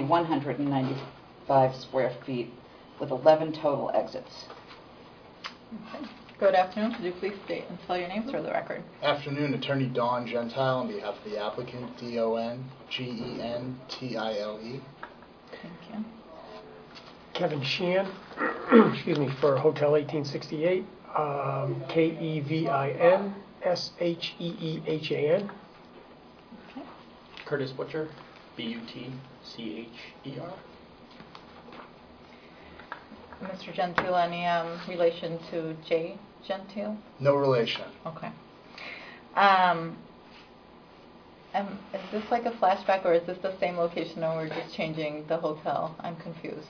2,195 square feet with 11 total exits. Okay. Good afternoon. Could you please state and spell your names for the record? Afternoon, Attorney Don Gentile on behalf of the applicant, D-O-N-G-E-N-T-I-L-E. Thank you. Kevin Sheehan, excuse me, for Hotel 1868, Kevinshiehan. Curtis Butcher, Butcher. Mr. Gentile, any relation to Jay Gentile? No relation. Okay. Is this like a flashback, or is this the same location and we're just changing the hotel? I'm confused.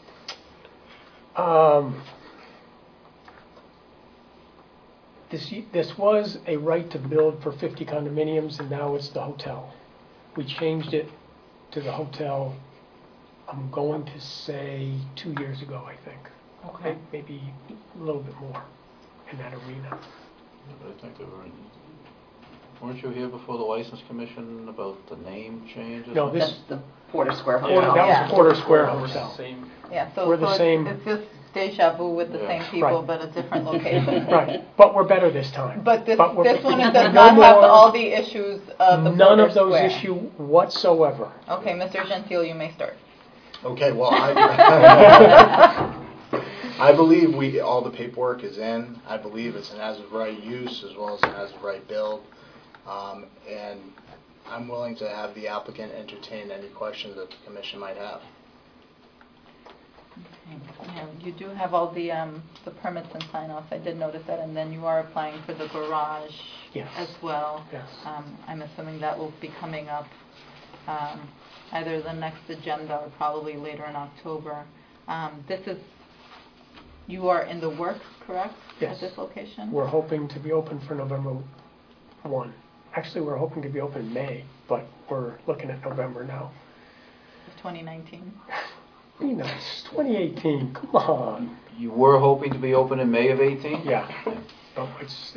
This was a right to build for 50 condominiums, and now it's the hotel. We changed it to the hotel, I'm going to say 2 years ago, I think. Okay. Maybe a little bit more in that arena. But I think weren't you here before the License Commission about the name change? No, this... That's the Porter Square That was the Porter Square Hotel. Yeah, so, We're the same. It's just deja vu with the same people, Right. but a different location. Right, but we're better this time. But this one does no not have more- all the issues of the None Porter of those Square. issues whatsoever. Okay, Mr. Gentile, you may start. Okay, well, I believe all the paperwork is in. I believe it's an as-of-right use as well as an as-of-right build. And I'm willing to have the applicant entertain any questions that the commission might have. Okay. Yeah, you do have all the permits and sign-offs. I did notice that, and then you are applying for the garage Yes. as well. Yes. I'm assuming that will be coming up either the next agenda or probably later in October. You are in the works, correct? Yes. At this location? We're hoping to be open for November 1. Actually, we're hoping to be open in May, but we're looking at November now. Of 2019. Be nice. 2018, come on. You were hoping to be open in May of 18? Yeah. Oh, it's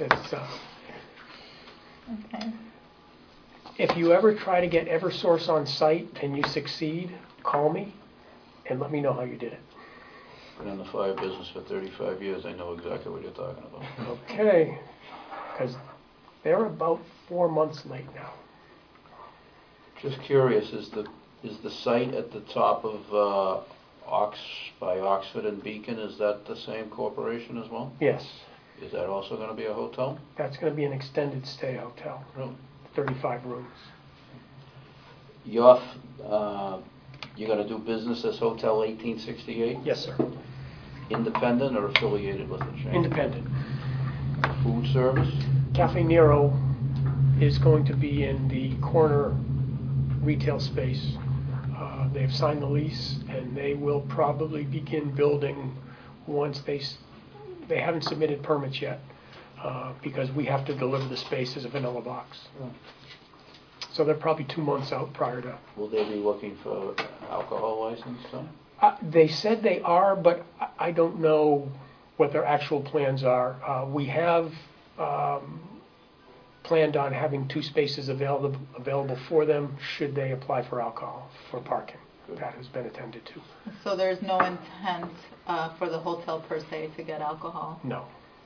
Okay. if you ever try to get Eversource on site and you succeed, call me and let me know how you did it. Been in the fire business for 35 years. I know exactly what you're talking about. Okay, because they're about 4 months late now. Just curious, is the site at the top of by Oxford and Beacon, is that the same corporation as well? Yes. Is that also going to be a hotel? That's going to be an extended stay hotel. Really? 35 rooms. You're going to do business as Hotel 1868? Yes, sir. Independent or affiliated with the chain? Independent. Food service? Cafe Nero is going to be in the corner retail space They've signed the lease, and they will probably begin building once they haven't submitted permits yet, because we have to deliver the space as a vanilla box. So they're probably 2 months out prior to. Will they be looking for alcohol license then? They said they are, but I don't know what their actual plans are. We have planned on having 2 spaces available for them should they apply for alcohol, for parking. That has been attended to. So there's no intent for the hotel per se to get alcohol? No.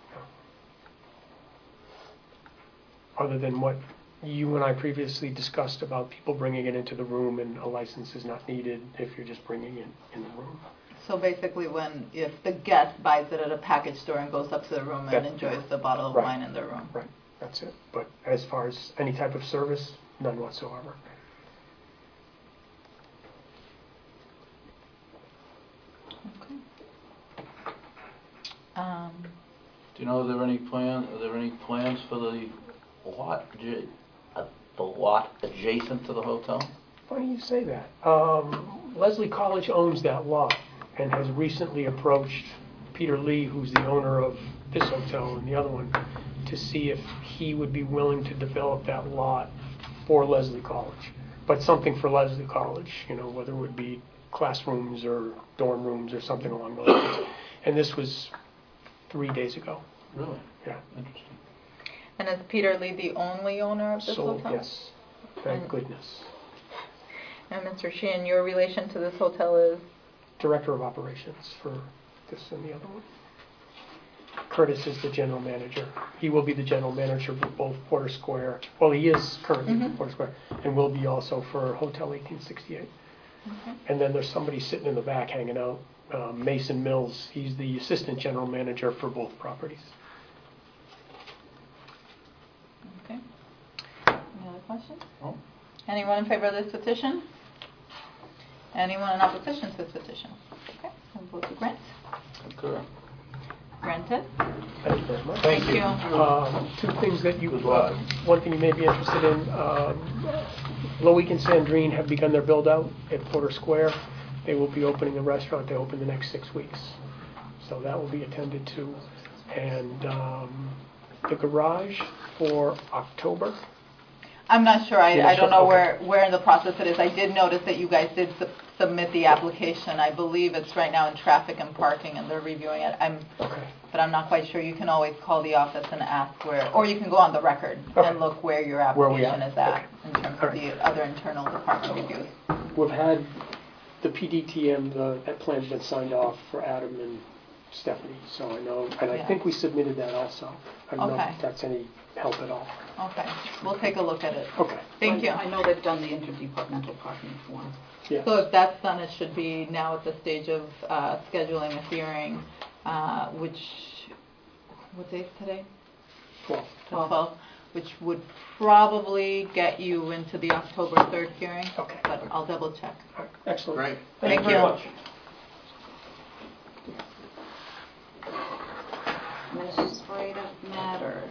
Other than what you and I previously discussed about people bringing it into the room and a license is not needed if you're just bringing it in the room. So basically if the guest buys it at a package store and goes up to the room and enjoys the bottle of wine in their room. Right, that's it. But as far as any type of service, none whatsoever. Okay. Do you know, are there any plans for the lot adjacent to the hotel? Funny you say that. Leslie College owns that lot and has recently approached Peter Lee, who's the owner of this hotel and the other one, to see if he would be willing to develop that lot for Leslie College. But something for Leslie College, whether it would be classrooms or dorm rooms or something along those lines. And this was 3 days ago. Really? Yeah. Interesting. And is Peter Lee the only owner of this hotel? Yes. Thank goodness. And Mr. Sheehan, your relation to this hotel is? Director of operations for this and the other one. Curtis is the general manager. He will be the general manager for both Porter Square. Well, he is currently for Porter Square, and will be also for Hotel 1868. Okay. And then there's somebody sitting in the back hanging out, Mason Mills. He's the assistant general manager for both properties. Okay. Any other questions? No. Anyone in favor of this petition? Anyone in opposition to this petition? Okay, we'll vote to grant. Concur. Granted. Thank you very much. Thank you. 2 things that one thing you may be interested in, Loic and Sandrine have begun their build out at Porter Square. They will be opening a restaurant. They open the next 6 weeks. So that will be attended to. And the garage for October. I'm not sure. I don't know where in the process it is. I did notice that you guys did submit the application. I believe it's right now in traffic and parking, and they're reviewing it. But I'm not quite sure. You can always call the office and ask where, or you can go on the record and look where your application is at in terms of the other internal department reviews. We've had the PDTM, that plan's been signed off for Adam and Stephanie, so I know, and I think we submitted that also. I don't know if that's any help at all. Okay, we'll take a look at it. Okay. Thank you. I know they've done the interdepartmental parking form. Yeah. So if that's done, it should be now at the stage of scheduling a hearing, what day is today? 12. 12, which would probably get you into the October 3rd hearing. Okay. But I'll double check. Excellent. Great. Thank you. Very much. Administrative matters.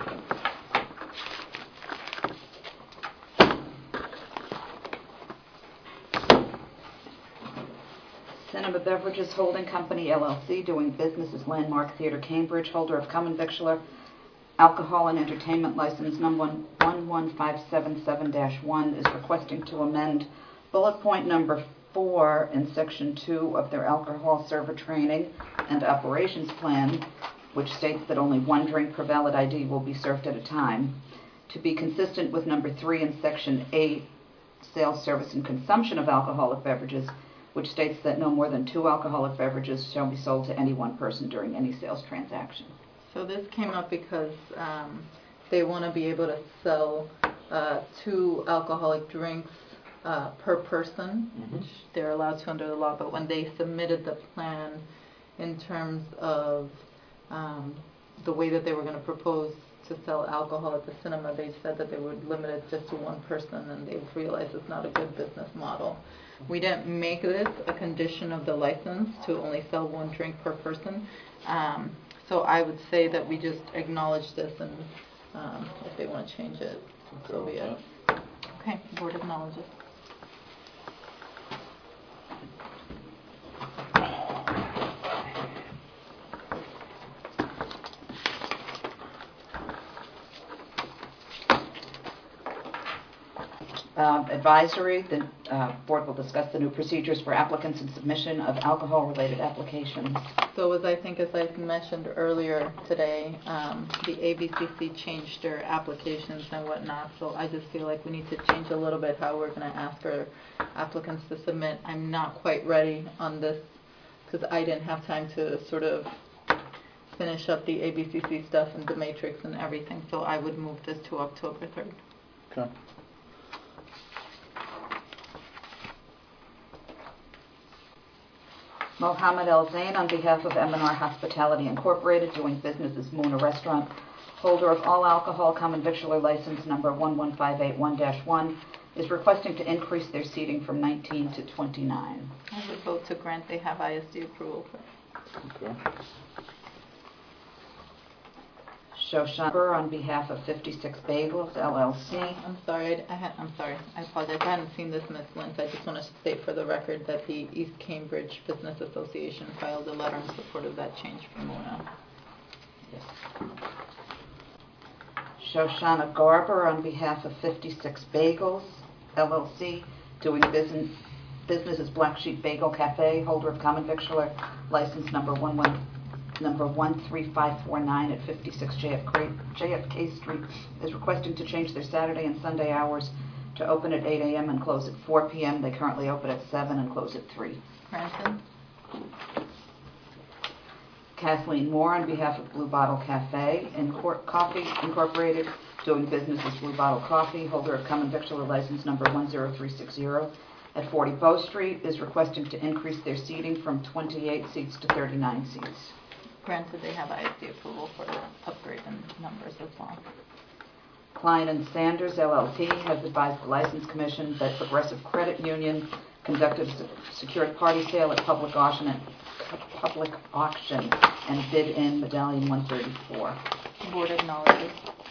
Cinema Beverages Holding Company, LLC, doing business as Landmark Theater Cambridge, holder of common victular alcohol and entertainment license number 11577-1, is requesting to amend bullet point number 4 in section 2 of their alcohol server training and operations plan, which states that only 1 drink per valid ID will be served at a time, to be consistent with number 3 in section 8, sales, service, and consumption of alcoholic beverages, which states that no more than 2 alcoholic beverages shall be sold to any one person during any sales transaction. So this came up because they want to be able to sell 2 alcoholic drinks per person, which they're allowed to under the law, but when they submitted the plan in terms of the way that they were going to propose to sell alcohol at the cinema, they said that they would limit it just to 1 person, and they've realized it's not a good business model. We didn't make this a condition of the license to only sell 1 drink per person. So I would say that we just acknowledge this, and if they want to change it, so be it. Okay, board acknowledges. Advisory, the board will discuss the new procedures for applicants and submission of alcohol-related applications. So as I mentioned earlier today, the ABCC changed their applications and whatnot, so I just feel like we need to change a little bit how we're going to ask our applicants to submit. I'm not quite ready on this because I didn't have time to sort of finish up the ABCC stuff and the matrix and everything, so I would move this to October 3rd. Okay. Mohammed El Zain, on behalf of M&R Hospitality Incorporated, doing business as Moona Restaurant, holder of all alcohol common victualler license number 11581-1, is requesting to increase their seating from 19 to 29. I would vote to grant. They have ISD approval for. Okay. Shoshan Burr, on behalf of 56 Bagels, LLC. I'm sorry. I apologize. I hadn't seen this, Ms. Lentz. I just want to state for the record that the East Cambridge Business Association filed a letter in support of that change for Mona. Yes. Shoshana Garber, on behalf of 56 Bagels, LLC, doing business as Black Sheep Bagel Cafe, holder of common victualler license number 13549 at 56 JFK Street, is requesting to change their Saturday and Sunday hours to open at 8 a.m. and close at 4 p.m. They currently open at 7 and close at 3. Granted. Kathleen Moore, on behalf of Blue Bottle Cafe and Coffee Incorporated, doing business as Blue Bottle Coffee, holder of common victualler license number 10360 at 40 Bow Street, is requesting to increase their seating from 28 seats to 39 seats. Granted, they have ISD approval for the upgrade in numbers as well. Klein and Sanders, LLP, has advised the License Commission that Progressive Credit Union conducted a secured party sale at public auction and bid in Medallion 134. Board acknowledges.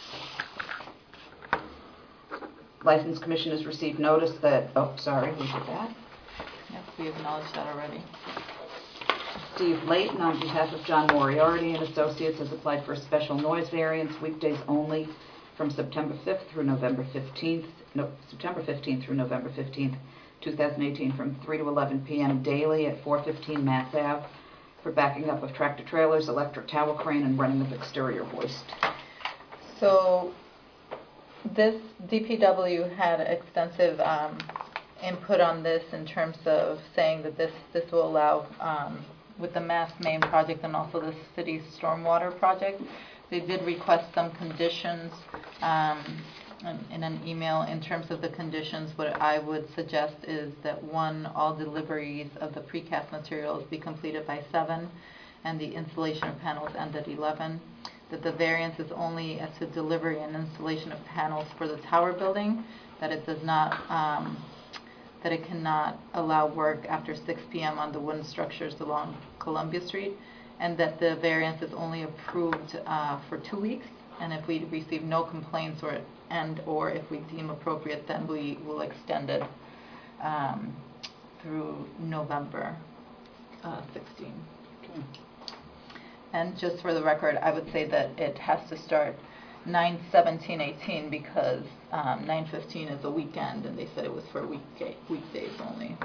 License Commission has received notice that, we did that. Yes, we acknowledged that already. Steve Layton, on behalf of John Moriarty and Associates, has applied for a special noise variance, weekdays only, from September 5th through November 15th, through November 15th, 2018, from 3 to 11 p.m. daily at 415 Mass Ave, for backing up of tractor trailers, electric tower crane, and running of exterior hoist. So this DPW had extensive input on this in terms of saying that this will allow, with the Mass Main project and also the city's stormwater project, they did request some conditions in an email. In terms of the conditions, what I would suggest is that 1, all deliveries of the precast materials be completed by 7, and the installation of panels end at 11. That the variance is only as to delivery and installation of panels for the tower building, that it does not, that it cannot allow work after 6 p.m. on the wooden structures along Columbia Street, and that the variance is only approved for 2 weeks, and if we receive no complaints or if we deem appropriate, then we will extend it through November 16. Okay. And just for the record, I would say that it has to start 9/17/18 because 9/15 is a weekend, and they said it was for weekdays only.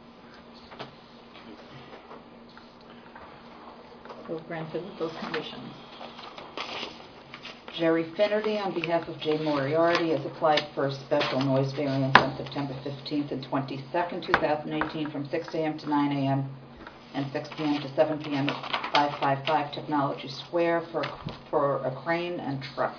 So granted with those conditions. Jerry Finnerty, on behalf of Jay Moriarty, has applied for a special noise variance on September 15th and 22nd, 2018, from 6 a.m. to 9 a.m. and 6 p.m. to 7 p.m. at 555 Technology Square for a crane and truck.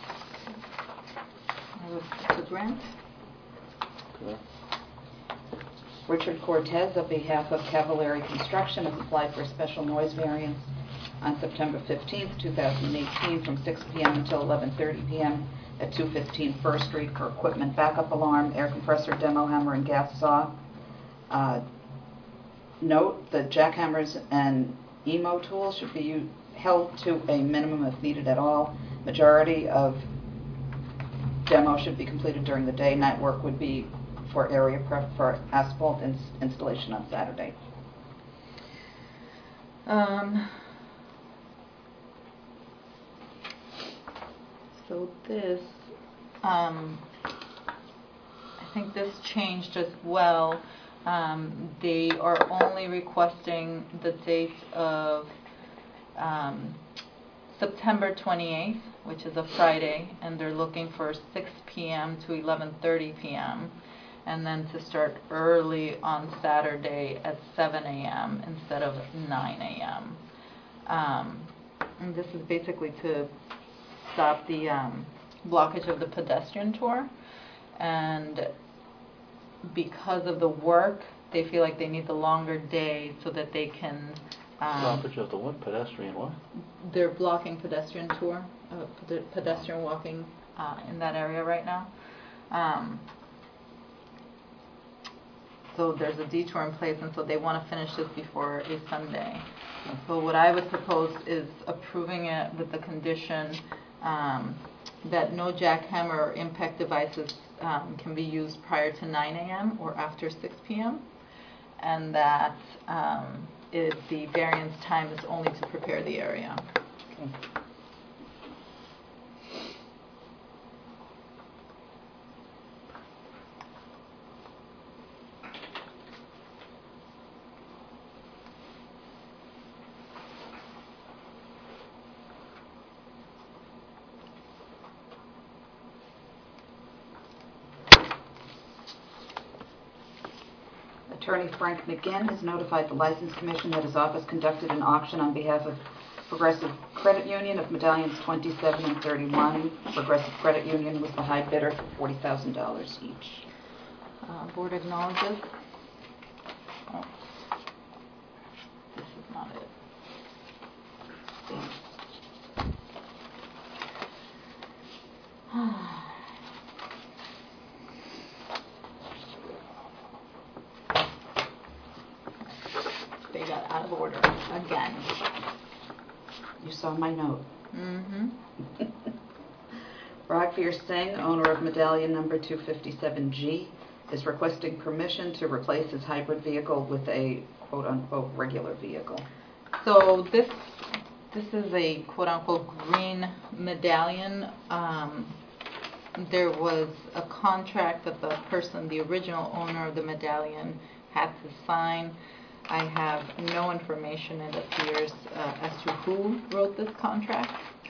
I would to grant. Okay. Richard Cortez, on behalf of Cavallari Construction, has applied for a special noise variance on September 15th, 2018, from 6 p.m. until 11:30 p.m. at 215 First Street for equipment backup alarm, air compressor, demo hammer, and gas saw. Note that jackhammers and emo tools should be held to a minimum if needed at all. Majority of demo should be completed during the day. Night work would be for area prep for asphalt installation on Saturday. So this, I think this changed as well. They are only requesting the date of September 28th, which is a Friday, and they're looking for 6 p.m. to 11:30 p.m. and then to start early on Saturday at 7 a.m. instead of 9 a.m. And this is basically to stop the blockage of the pedestrian tour. And because of the work, they feel like they need the longer day so that they can... Stoppage of the what? Pedestrian what? They're blocking pedestrian tour, pedestrian walking in that area right now. So there's a detour in place, and so they want to finish this before a Sunday. So what I would propose is approving it with the condition that no jackhammer or impact devices can be used prior to 9 a.m. or after 6 p.m. and that the variance time is only to prepare the area. Attorney Frank McGinn has notified the License Commission that his office conducted an auction on behalf of Progressive Credit Union of medallions 27 and 31. Progressive Credit Union was the high bidder for $40,000 each. Board acknowledges. Oh. This is not it. They got out of order again. You saw my note. Mm-hmm. Raghveer Singh, owner of medallion number 257G, is requesting permission to replace his hybrid vehicle with a quote-unquote regular vehicle. So this is a quote-unquote green medallion. There was a contract that the person, the original owner of the medallion, had to sign. I have no information, it appears, as to who wrote this contract.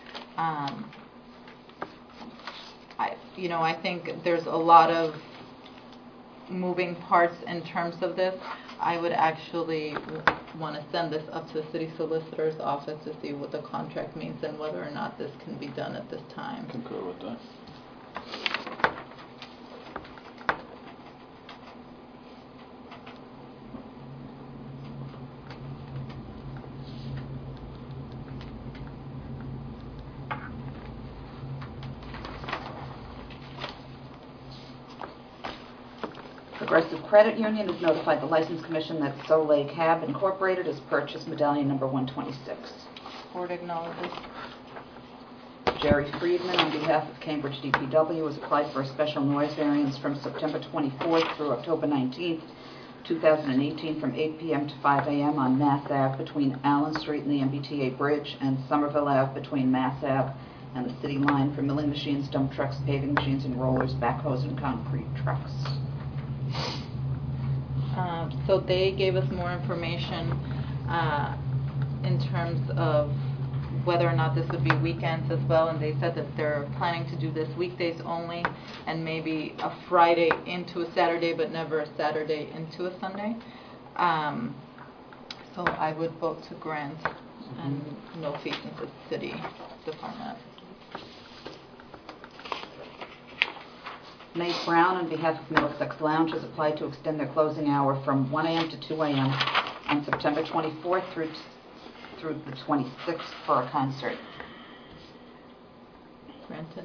I think there's a lot of moving parts in terms of this. I would actually want to send this up to the city solicitor's office to see what the contract means and whether or not this can be done at this time. Concur with that. Progressive Credit Union has notified the License Commission that Soleil Cab Incorporated has purchased medallion number 126. Board acknowledges. Jerry Friedman, on behalf of Cambridge DPW, has applied for a special noise variance from September 24th through October 19th, 2018, from 8 p.m. to 5 a.m. on Mass Ave between Allen Street and the MBTA Bridge, and Somerville Ave between Mass Ave and the city line for milling machines, dump trucks, paving machines, and rollers, backhoes, and concrete trucks. So they gave us more information in terms of whether or not this would be weekends as well, and they said that they're planning to do this weekdays only and maybe a Friday into a Saturday but never a Saturday into a Sunday. So I would vote to grant and no fees into the city department. Nate Brown, on behalf of Middlesex Lounge, has applied to extend their closing hour from 1 a.m. to 2 a.m. on September 24th through the 26th for a concert. Granted.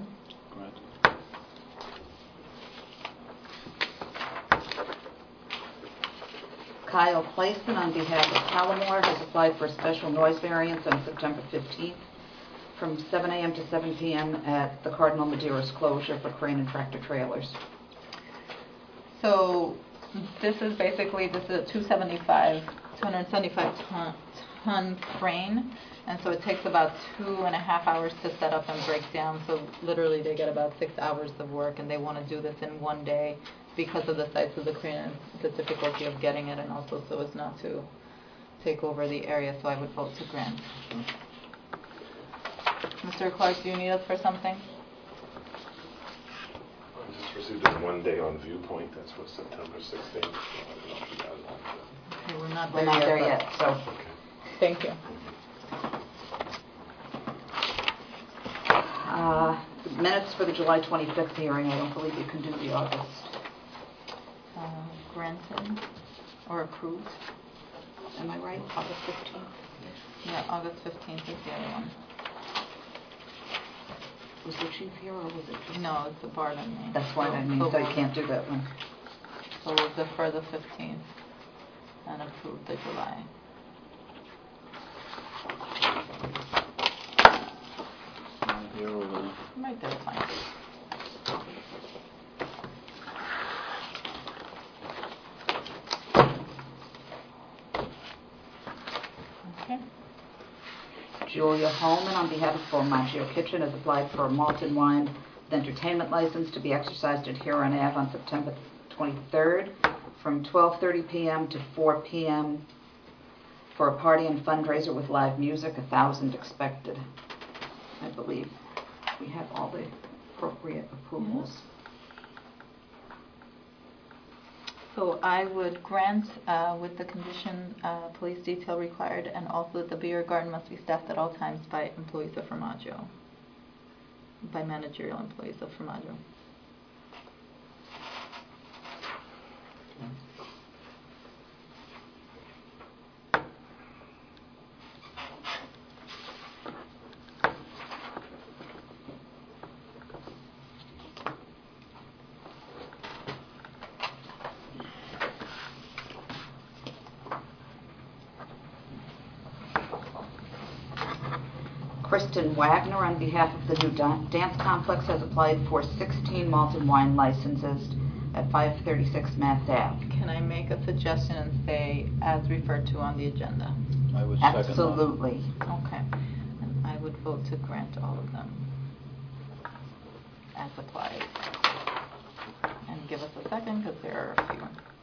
Kyle Clayson, on behalf of Palomar, has applied for a special noise variance on September 15th from 7 a.m. to 7 p.m. at the Cardinal Medeiros closure for crane and tractor trailers. So this is a 275 ton crane, and so it takes about 2.5 hours to set up and break down. So literally they get about 6 hours of work, and they want to do this in one day because of the size of the crane and the difficulty of getting it, and also so as not to take over the area, so I would vote to grant. Mr. Clark, do you need us for something? I just received it one day on Viewpoint. That's what September 16th. So I don't know if you guys want to. Okay, we're not We're not there but- yet, so. Thank you. Minutes for the July 25th hearing, I don't believe you can do the August. Granted or approved? Am I right? August 15th? Yeah, August 15th is the other one. Was the chief here or was it just? No, it's the Barton. That's why I mean, so you can't do that one. So we'll defer the 15th and approve the July. Right there, fine. Okay. Julia Holman, on behalf of Formaggio Kitchen, has applied for a malt and wine with entertainment license to be exercised at Huron Ave on September 23rd from 12:30 p.m. to 4 p.m. for a party and fundraiser with live music, 1,000 expected. I believe we have all the appropriate approvals. So I would grant with the condition police detail required, and also that the beer garden must be staffed at all times by employees of Formaggio, by managerial employees of Formaggio. Kristen Wagner, on behalf of the new dance complex, has applied for 16 malt and wine licenses at 536 Mass Ave. Can I make a suggestion and say as referred to on the agenda? I would second that. Absolutely. Okay. And I would vote to grant all of them as applied. And give us a second because there are a few.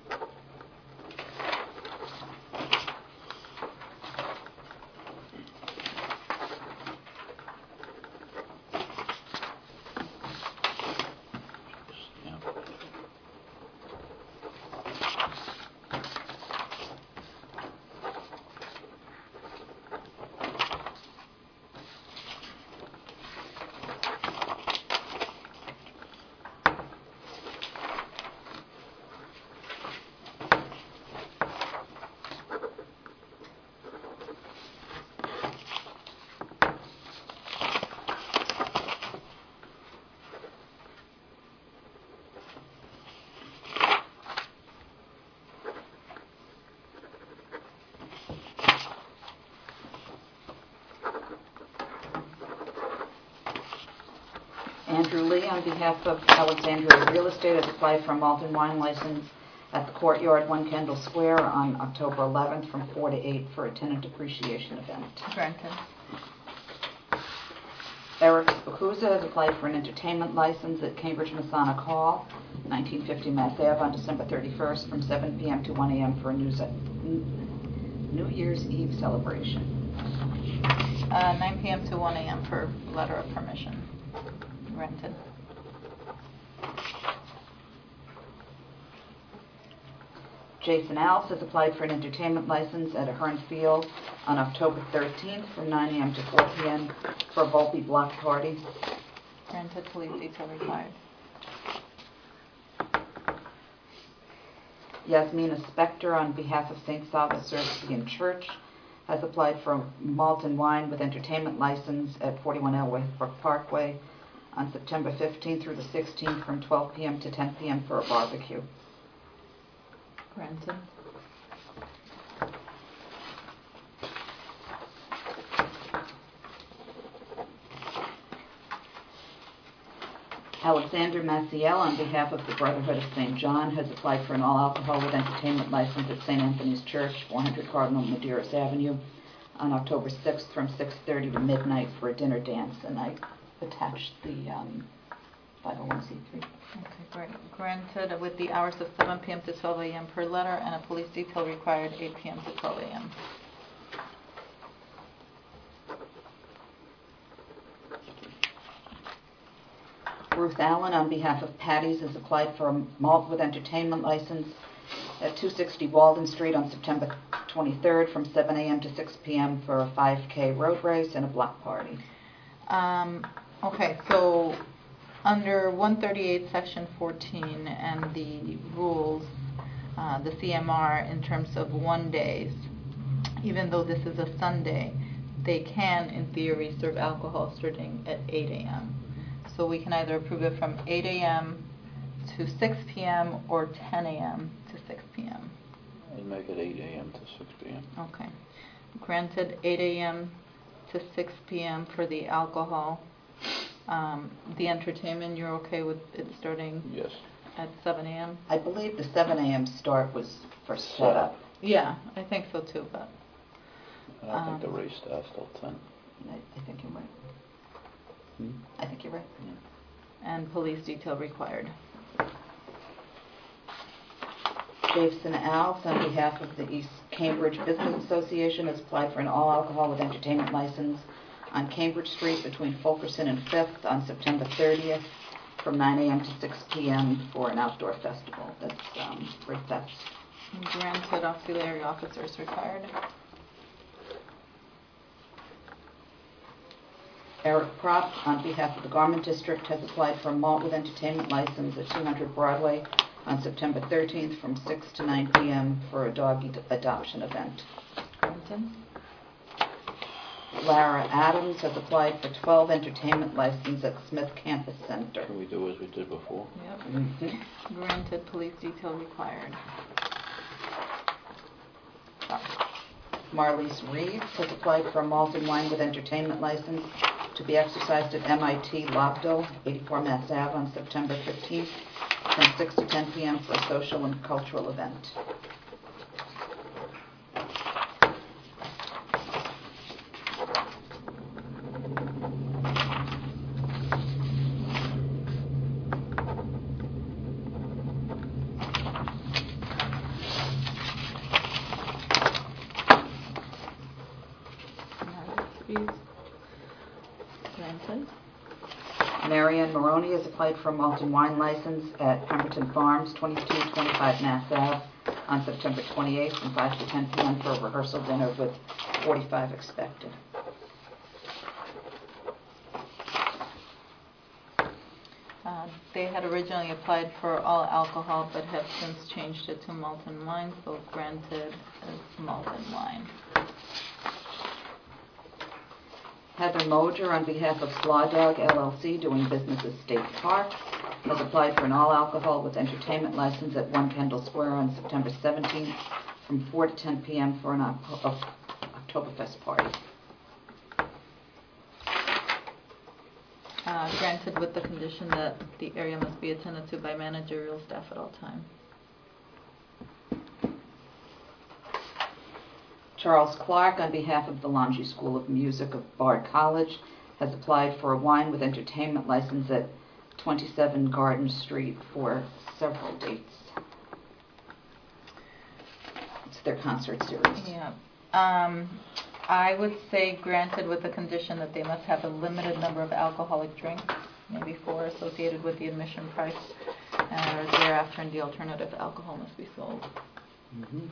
Andrew Lee, on behalf of Alexandria Real Estate, has applied for a malt and wine license at the Courtyard, 1 Kendall Square, on October 11th from 4 to 8 for a tenant appreciation event. Granted. Eric Spacuzza has applied for an entertainment license at Cambridge Masonic Hall, 1950 Mass Ave, on December 31st from 7 p.m. to 1 a.m. for a New Year's Eve celebration. 9 p.m. to 1 a.m. for letter of permission. Granted. Jason Alves has applied for an entertainment license at Ahern Field on October 13th from 9 a.m. to 4 p.m. for a Volpe block party. Granted, police detail required. Yasmina Spector, on behalf of St. Sava Serbian Church, has applied for a malt and wine with entertainment license at 41 Elway Parkway on September 15th through the 16th from 12 p.m. to 10 p.m. for a barbecue. Granted. Alexander Maciel, on behalf of the Brotherhood of St. John, has applied for an all-alcohol with entertainment license at St. Anthony's Church, 400 Cardinal Medeiros Avenue, on October 6th from 6:30 to midnight for a dinner dance. And I attached the 501c3. Okay, great. Granted with the hours of 7 p.m. to 12 a.m. per letter and a police detail required 8 p.m. to 12 a.m. Ruth Allen, on behalf of Patty's, has applied for a malt with entertainment license at 260 Walden Street on September 23rd from 7 a.m. to 6 p.m. for a 5K road race and a block party. Okay, so under 138 section 14 and the rules, the CMR, in terms of 1 days, even though this is a Sunday, they can in theory serve alcohol starting at 8 a.m. So we can either approve it from 8 a.m. to 6 p.m. or 10 a.m. to 6 p.m. I'd make it 8 a.m. to 6 p.m. Okay. Granted 8 a.m. to 6 p.m. for the alcohol. The entertainment, you're okay with it starting Yes. at 7 a.m.? I believe the 7 a.m. start was for setup. Yeah, I think so too, but... I don't think the race starts till 10. I think you're right. Hmm? I think you're right. And police detail required. Jason Alves, on behalf of the East Cambridge Business Association, has applied for an all-alcohol with entertainment license on Cambridge Street between Fulkerson and 5th on September 30th from 9 a.m. to 6 p.m. for an outdoor festival. That's Great Fest. Granted auxiliary officers required. Eric Propp, on behalf of the Garment District, has applied for a malt with entertainment license at 200 Broadway on September 13th from 6 to 9 p.m. for a dog adoption event. Granted. Lara Adams has applied for 12 entertainment licenses at Smith Campus Center. Can we do as we did before? Yep. Mm-hmm. Granted police detail required. Marlise Reeves has applied for a malt and wine with entertainment license to be exercised at MIT Lobdo, 84 Mass Ave on September 15th from 6 to 10 p.m. for a social and cultural event. Granted. Marianne Maroney has applied for a malt and wine license at Pemberton Farms, 2225 Mass Ave, on September 28th from 5 to 10 p.m. for a rehearsal dinner with 45 expected. They had originally applied for all alcohol but have since changed it to malt and wine, so granted as malt and wine. Heather Moger, on behalf of Slaw Dog LLC, doing business as State Park, has applied for an all-alcohol with entertainment license at 1 Kendall Square on September 17th from 4 to 10 p.m. for an Oktoberfest party. Granted with the condition that the area must be attended to by managerial staff at all times. Charles Clark, on behalf of the Longy School of Music of Bard College, has applied for a wine with entertainment license at 27 Garden Street for several dates. It's their concert series. Yeah. I would say granted with the condition that they must have a limited number of alcoholic drinks, maybe 4 associated with the admission price, and thereafter and the alternative alcohol must be sold. Mm-hmm.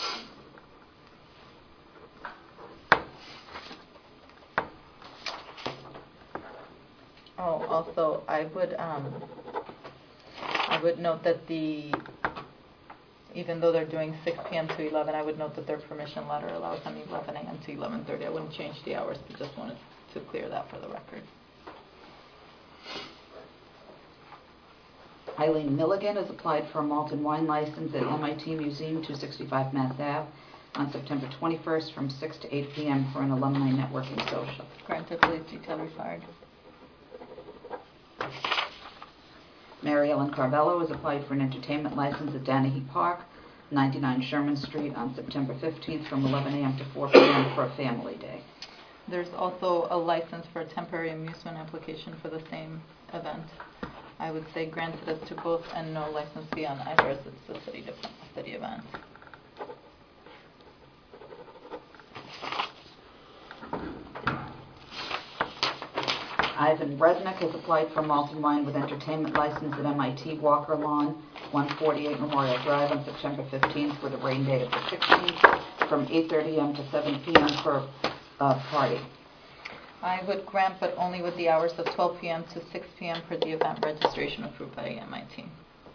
Oh, also, I would note that even though they're doing 6 p.m. to 11, I would note that their permission letter allows them 11 a.m. to 11:30. I wouldn't change the hours, but just wanted to clear that for the record. Eileen Milligan has applied for a malt and wine license at MIT Museum, 265 Mass Ave, on September 21st from 6 to 8 p.m. for an alumni networking social. Granted, police detail required. Mary Ellen Carvello has applied for an entertainment license at Danahy Park, 99 Sherman Street, on September 15th from 11 a.m. to 4 p.m. for a family day. There's also a license for a temporary amusement application for the same event I would say granted as to both and no license fee on either as it's the city event. Ivan Resnick has applied for malt and wine with entertainment license at MIT Walker Lawn, 148 Memorial Drive on September 15th with a rain date of the 16th from 8:30 a.m. to 7 p.m. for a party. I would grant, but only with the hours of 12 p.m. to 6 p.m. for the event registration approved by MIT.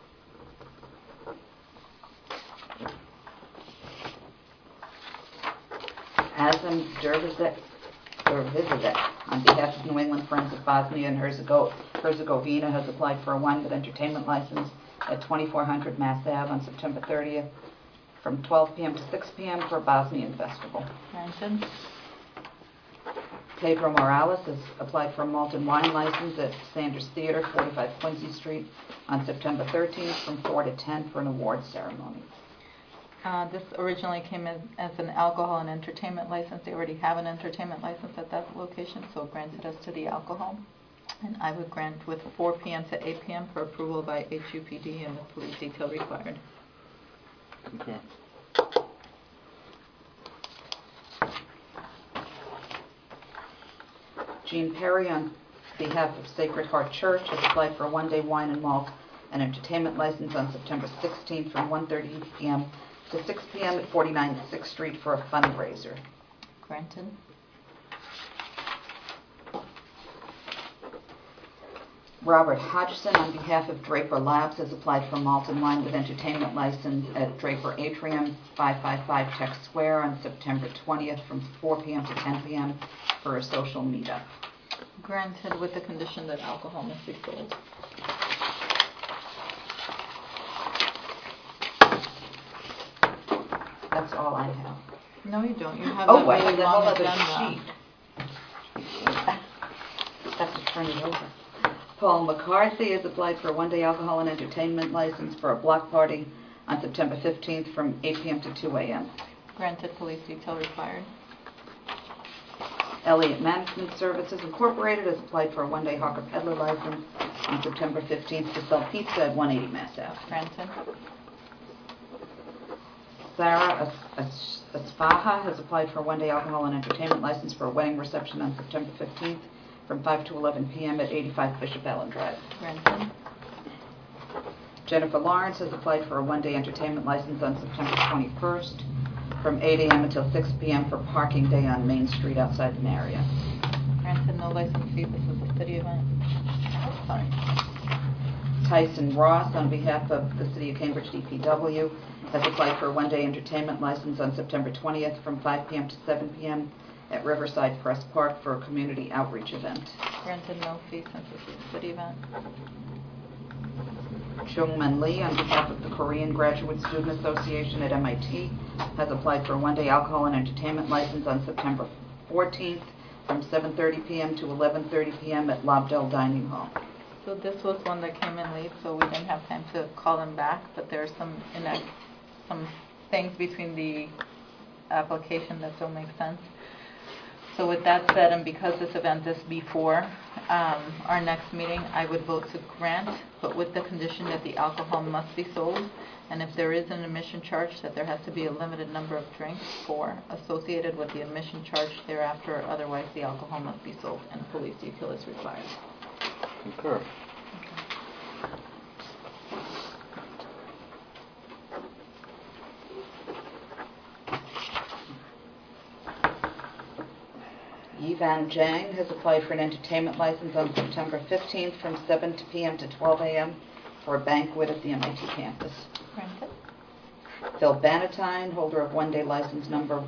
Azim Dervizek, on behalf of New England Friends of Bosnia and Herzegovina, has applied for a wine with entertainment license at 2400 Mass Ave on September 30th from 12 p.m. to 6 p.m. for a Bosnian festival. Granted. Pedro Morales has applied for a malt and wine license at Sanders Theater, 45 Quincy Street on September 13th from 4 to 10 for an awards ceremony. This originally came in as an alcohol and entertainment license. They already have an entertainment license at that location, so granted as to the alcohol. And I would grant with 4 p.m. to 8 p.m. for approval by HUPD and the police detail required. Okay. Jean Perry, on behalf of Sacred Heart Church, has applied for a one-day wine and malt and entertainment license on September 16th from 1:30 p.m. to 6 p.m. at 49 6th Street for a fundraiser. Granted. Robert Hodgson, on behalf of Draper Labs, has applied for malt and wine with entertainment license at Draper Atrium, 555 Tech Square on September 20th from 4 p.m. to 10 p.m. for a social meetup. Granted with the condition that alcohol must be sold. That's all I have. No, you don't. You have Oh, a I really have that whole long other agenda. sheet. Have to turn it over. Paul McCarthy has applied for a one-day alcohol and entertainment license for a block party on September 15th from 8 p.m. to 2 a.m. Granted, police detail required. Elliott Management Services Incorporated has applied for a one-day hawker peddler license on September 15th to sell pizza at 180 Mass Ave. Granted. Sarah Asfaha has applied for a one-day alcohol and entertainment license for a wedding reception on September 15th from 5 to 11 p.m. at 85 Bishop Allen Drive. Granted. Jennifer Lawrence has applied for a one-day entertainment license on September 21st from 8 a.m. until 6 p.m. for parking day on Main Street outside the Marriott. Granted, no license fee. This is a city event. Sorry. Tyson Ross, on behalf of the City of Cambridge DPW, has applied for a one-day entertainment license on September 20th from 5 p.m. to 7 p.m. at Riverside Press Park for a community outreach event. Granted, no fee since this is a city event. Jungman Lee, on behalf of the Korean Graduate Student Association at MIT, has applied for a one-day alcohol and entertainment license on September 14th from 7:30 p.m. to 11:30 p.m. at Lobdell Dining Hall. So this was one that came in late, so we didn't have time to call them back, but there are some things between the application that don't make sense. So with that said, and because this event is before our next meeting, I would vote to grant, but with the condition that the alcohol must be sold, and if there is an admission charge, that there has to be a limited number of drinks associated with the admission charge thereafter, otherwise the alcohol must be sold and police detail is required. Concur. Yivan Zhang has applied for an entertainment license on September 15th from 7 p.m. to 12 a.m. for a banquet at the MIT campus. Granted. Phil Bannatyne, holder of one-day license number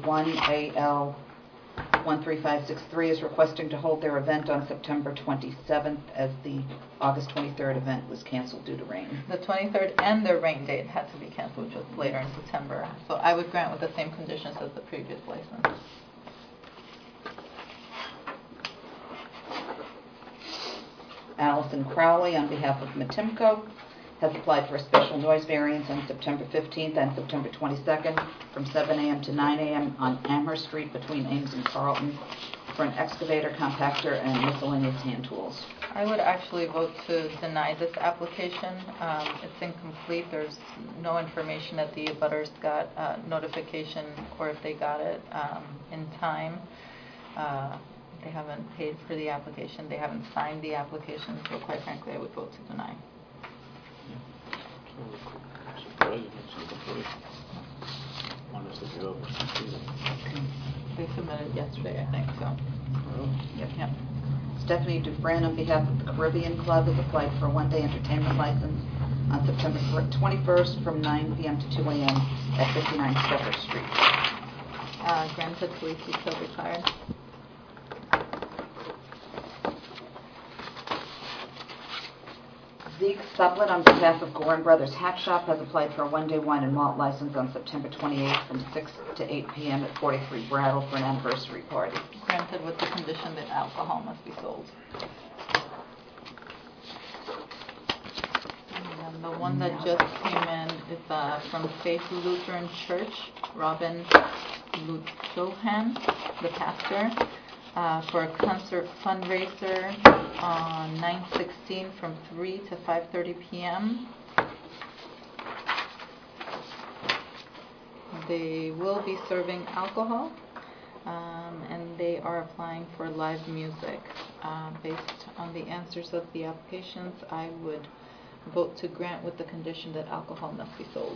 1AL13563, is requesting to hold their event on September 27th as the August 23rd event was canceled due to rain. The 23rd and their rain date had to be canceled just later in September. So I would grant with the same conditions as the previous license. Allison Crowley, on behalf of Matimco, has applied for a special noise variance on September 15th and September 22nd from 7 a.m. to 9 a.m. on Amherst Street between Ames and Carlton for an excavator, compactor, and miscellaneous hand tools. I would actually vote to deny this application. It's incomplete. There's no information that the abutters got notification or if they got it in time. They haven't paid for the application. They haven't signed the application. So quite frankly, I would vote to deny. They submitted yesterday, I think, so. Yep. Stephanie Dufresne, on behalf of the Caribbean Club, has applied for a one-day entertainment license on September 21st from 9 p.m. to 2 a.m. at 59 Stecker Street. Granted, police detail required. Zeke Sublett, on behalf of Gorin Brothers Hat Shop, has applied for a one-day wine and malt license on September 28th from 6 to 8 p.m. at 43 Brattle for an anniversary party. Granted with the condition that alcohol must be sold. And the one that just came in is from Faith Lutheran Church, Robin Luchohan, the pastor, for a concert fundraiser on 9/16 from 3 to 5:30 p.m. They will be serving alcohol, and they are applying for live music. Based on the answers of the applications, I would vote to grant with the condition that alcohol must be sold.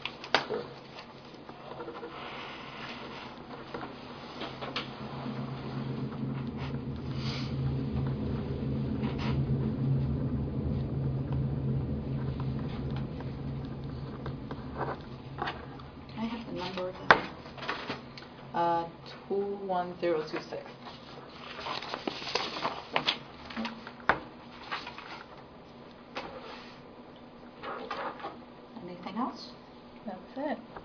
Can I have the number of that? 21026. Anything else? That's it.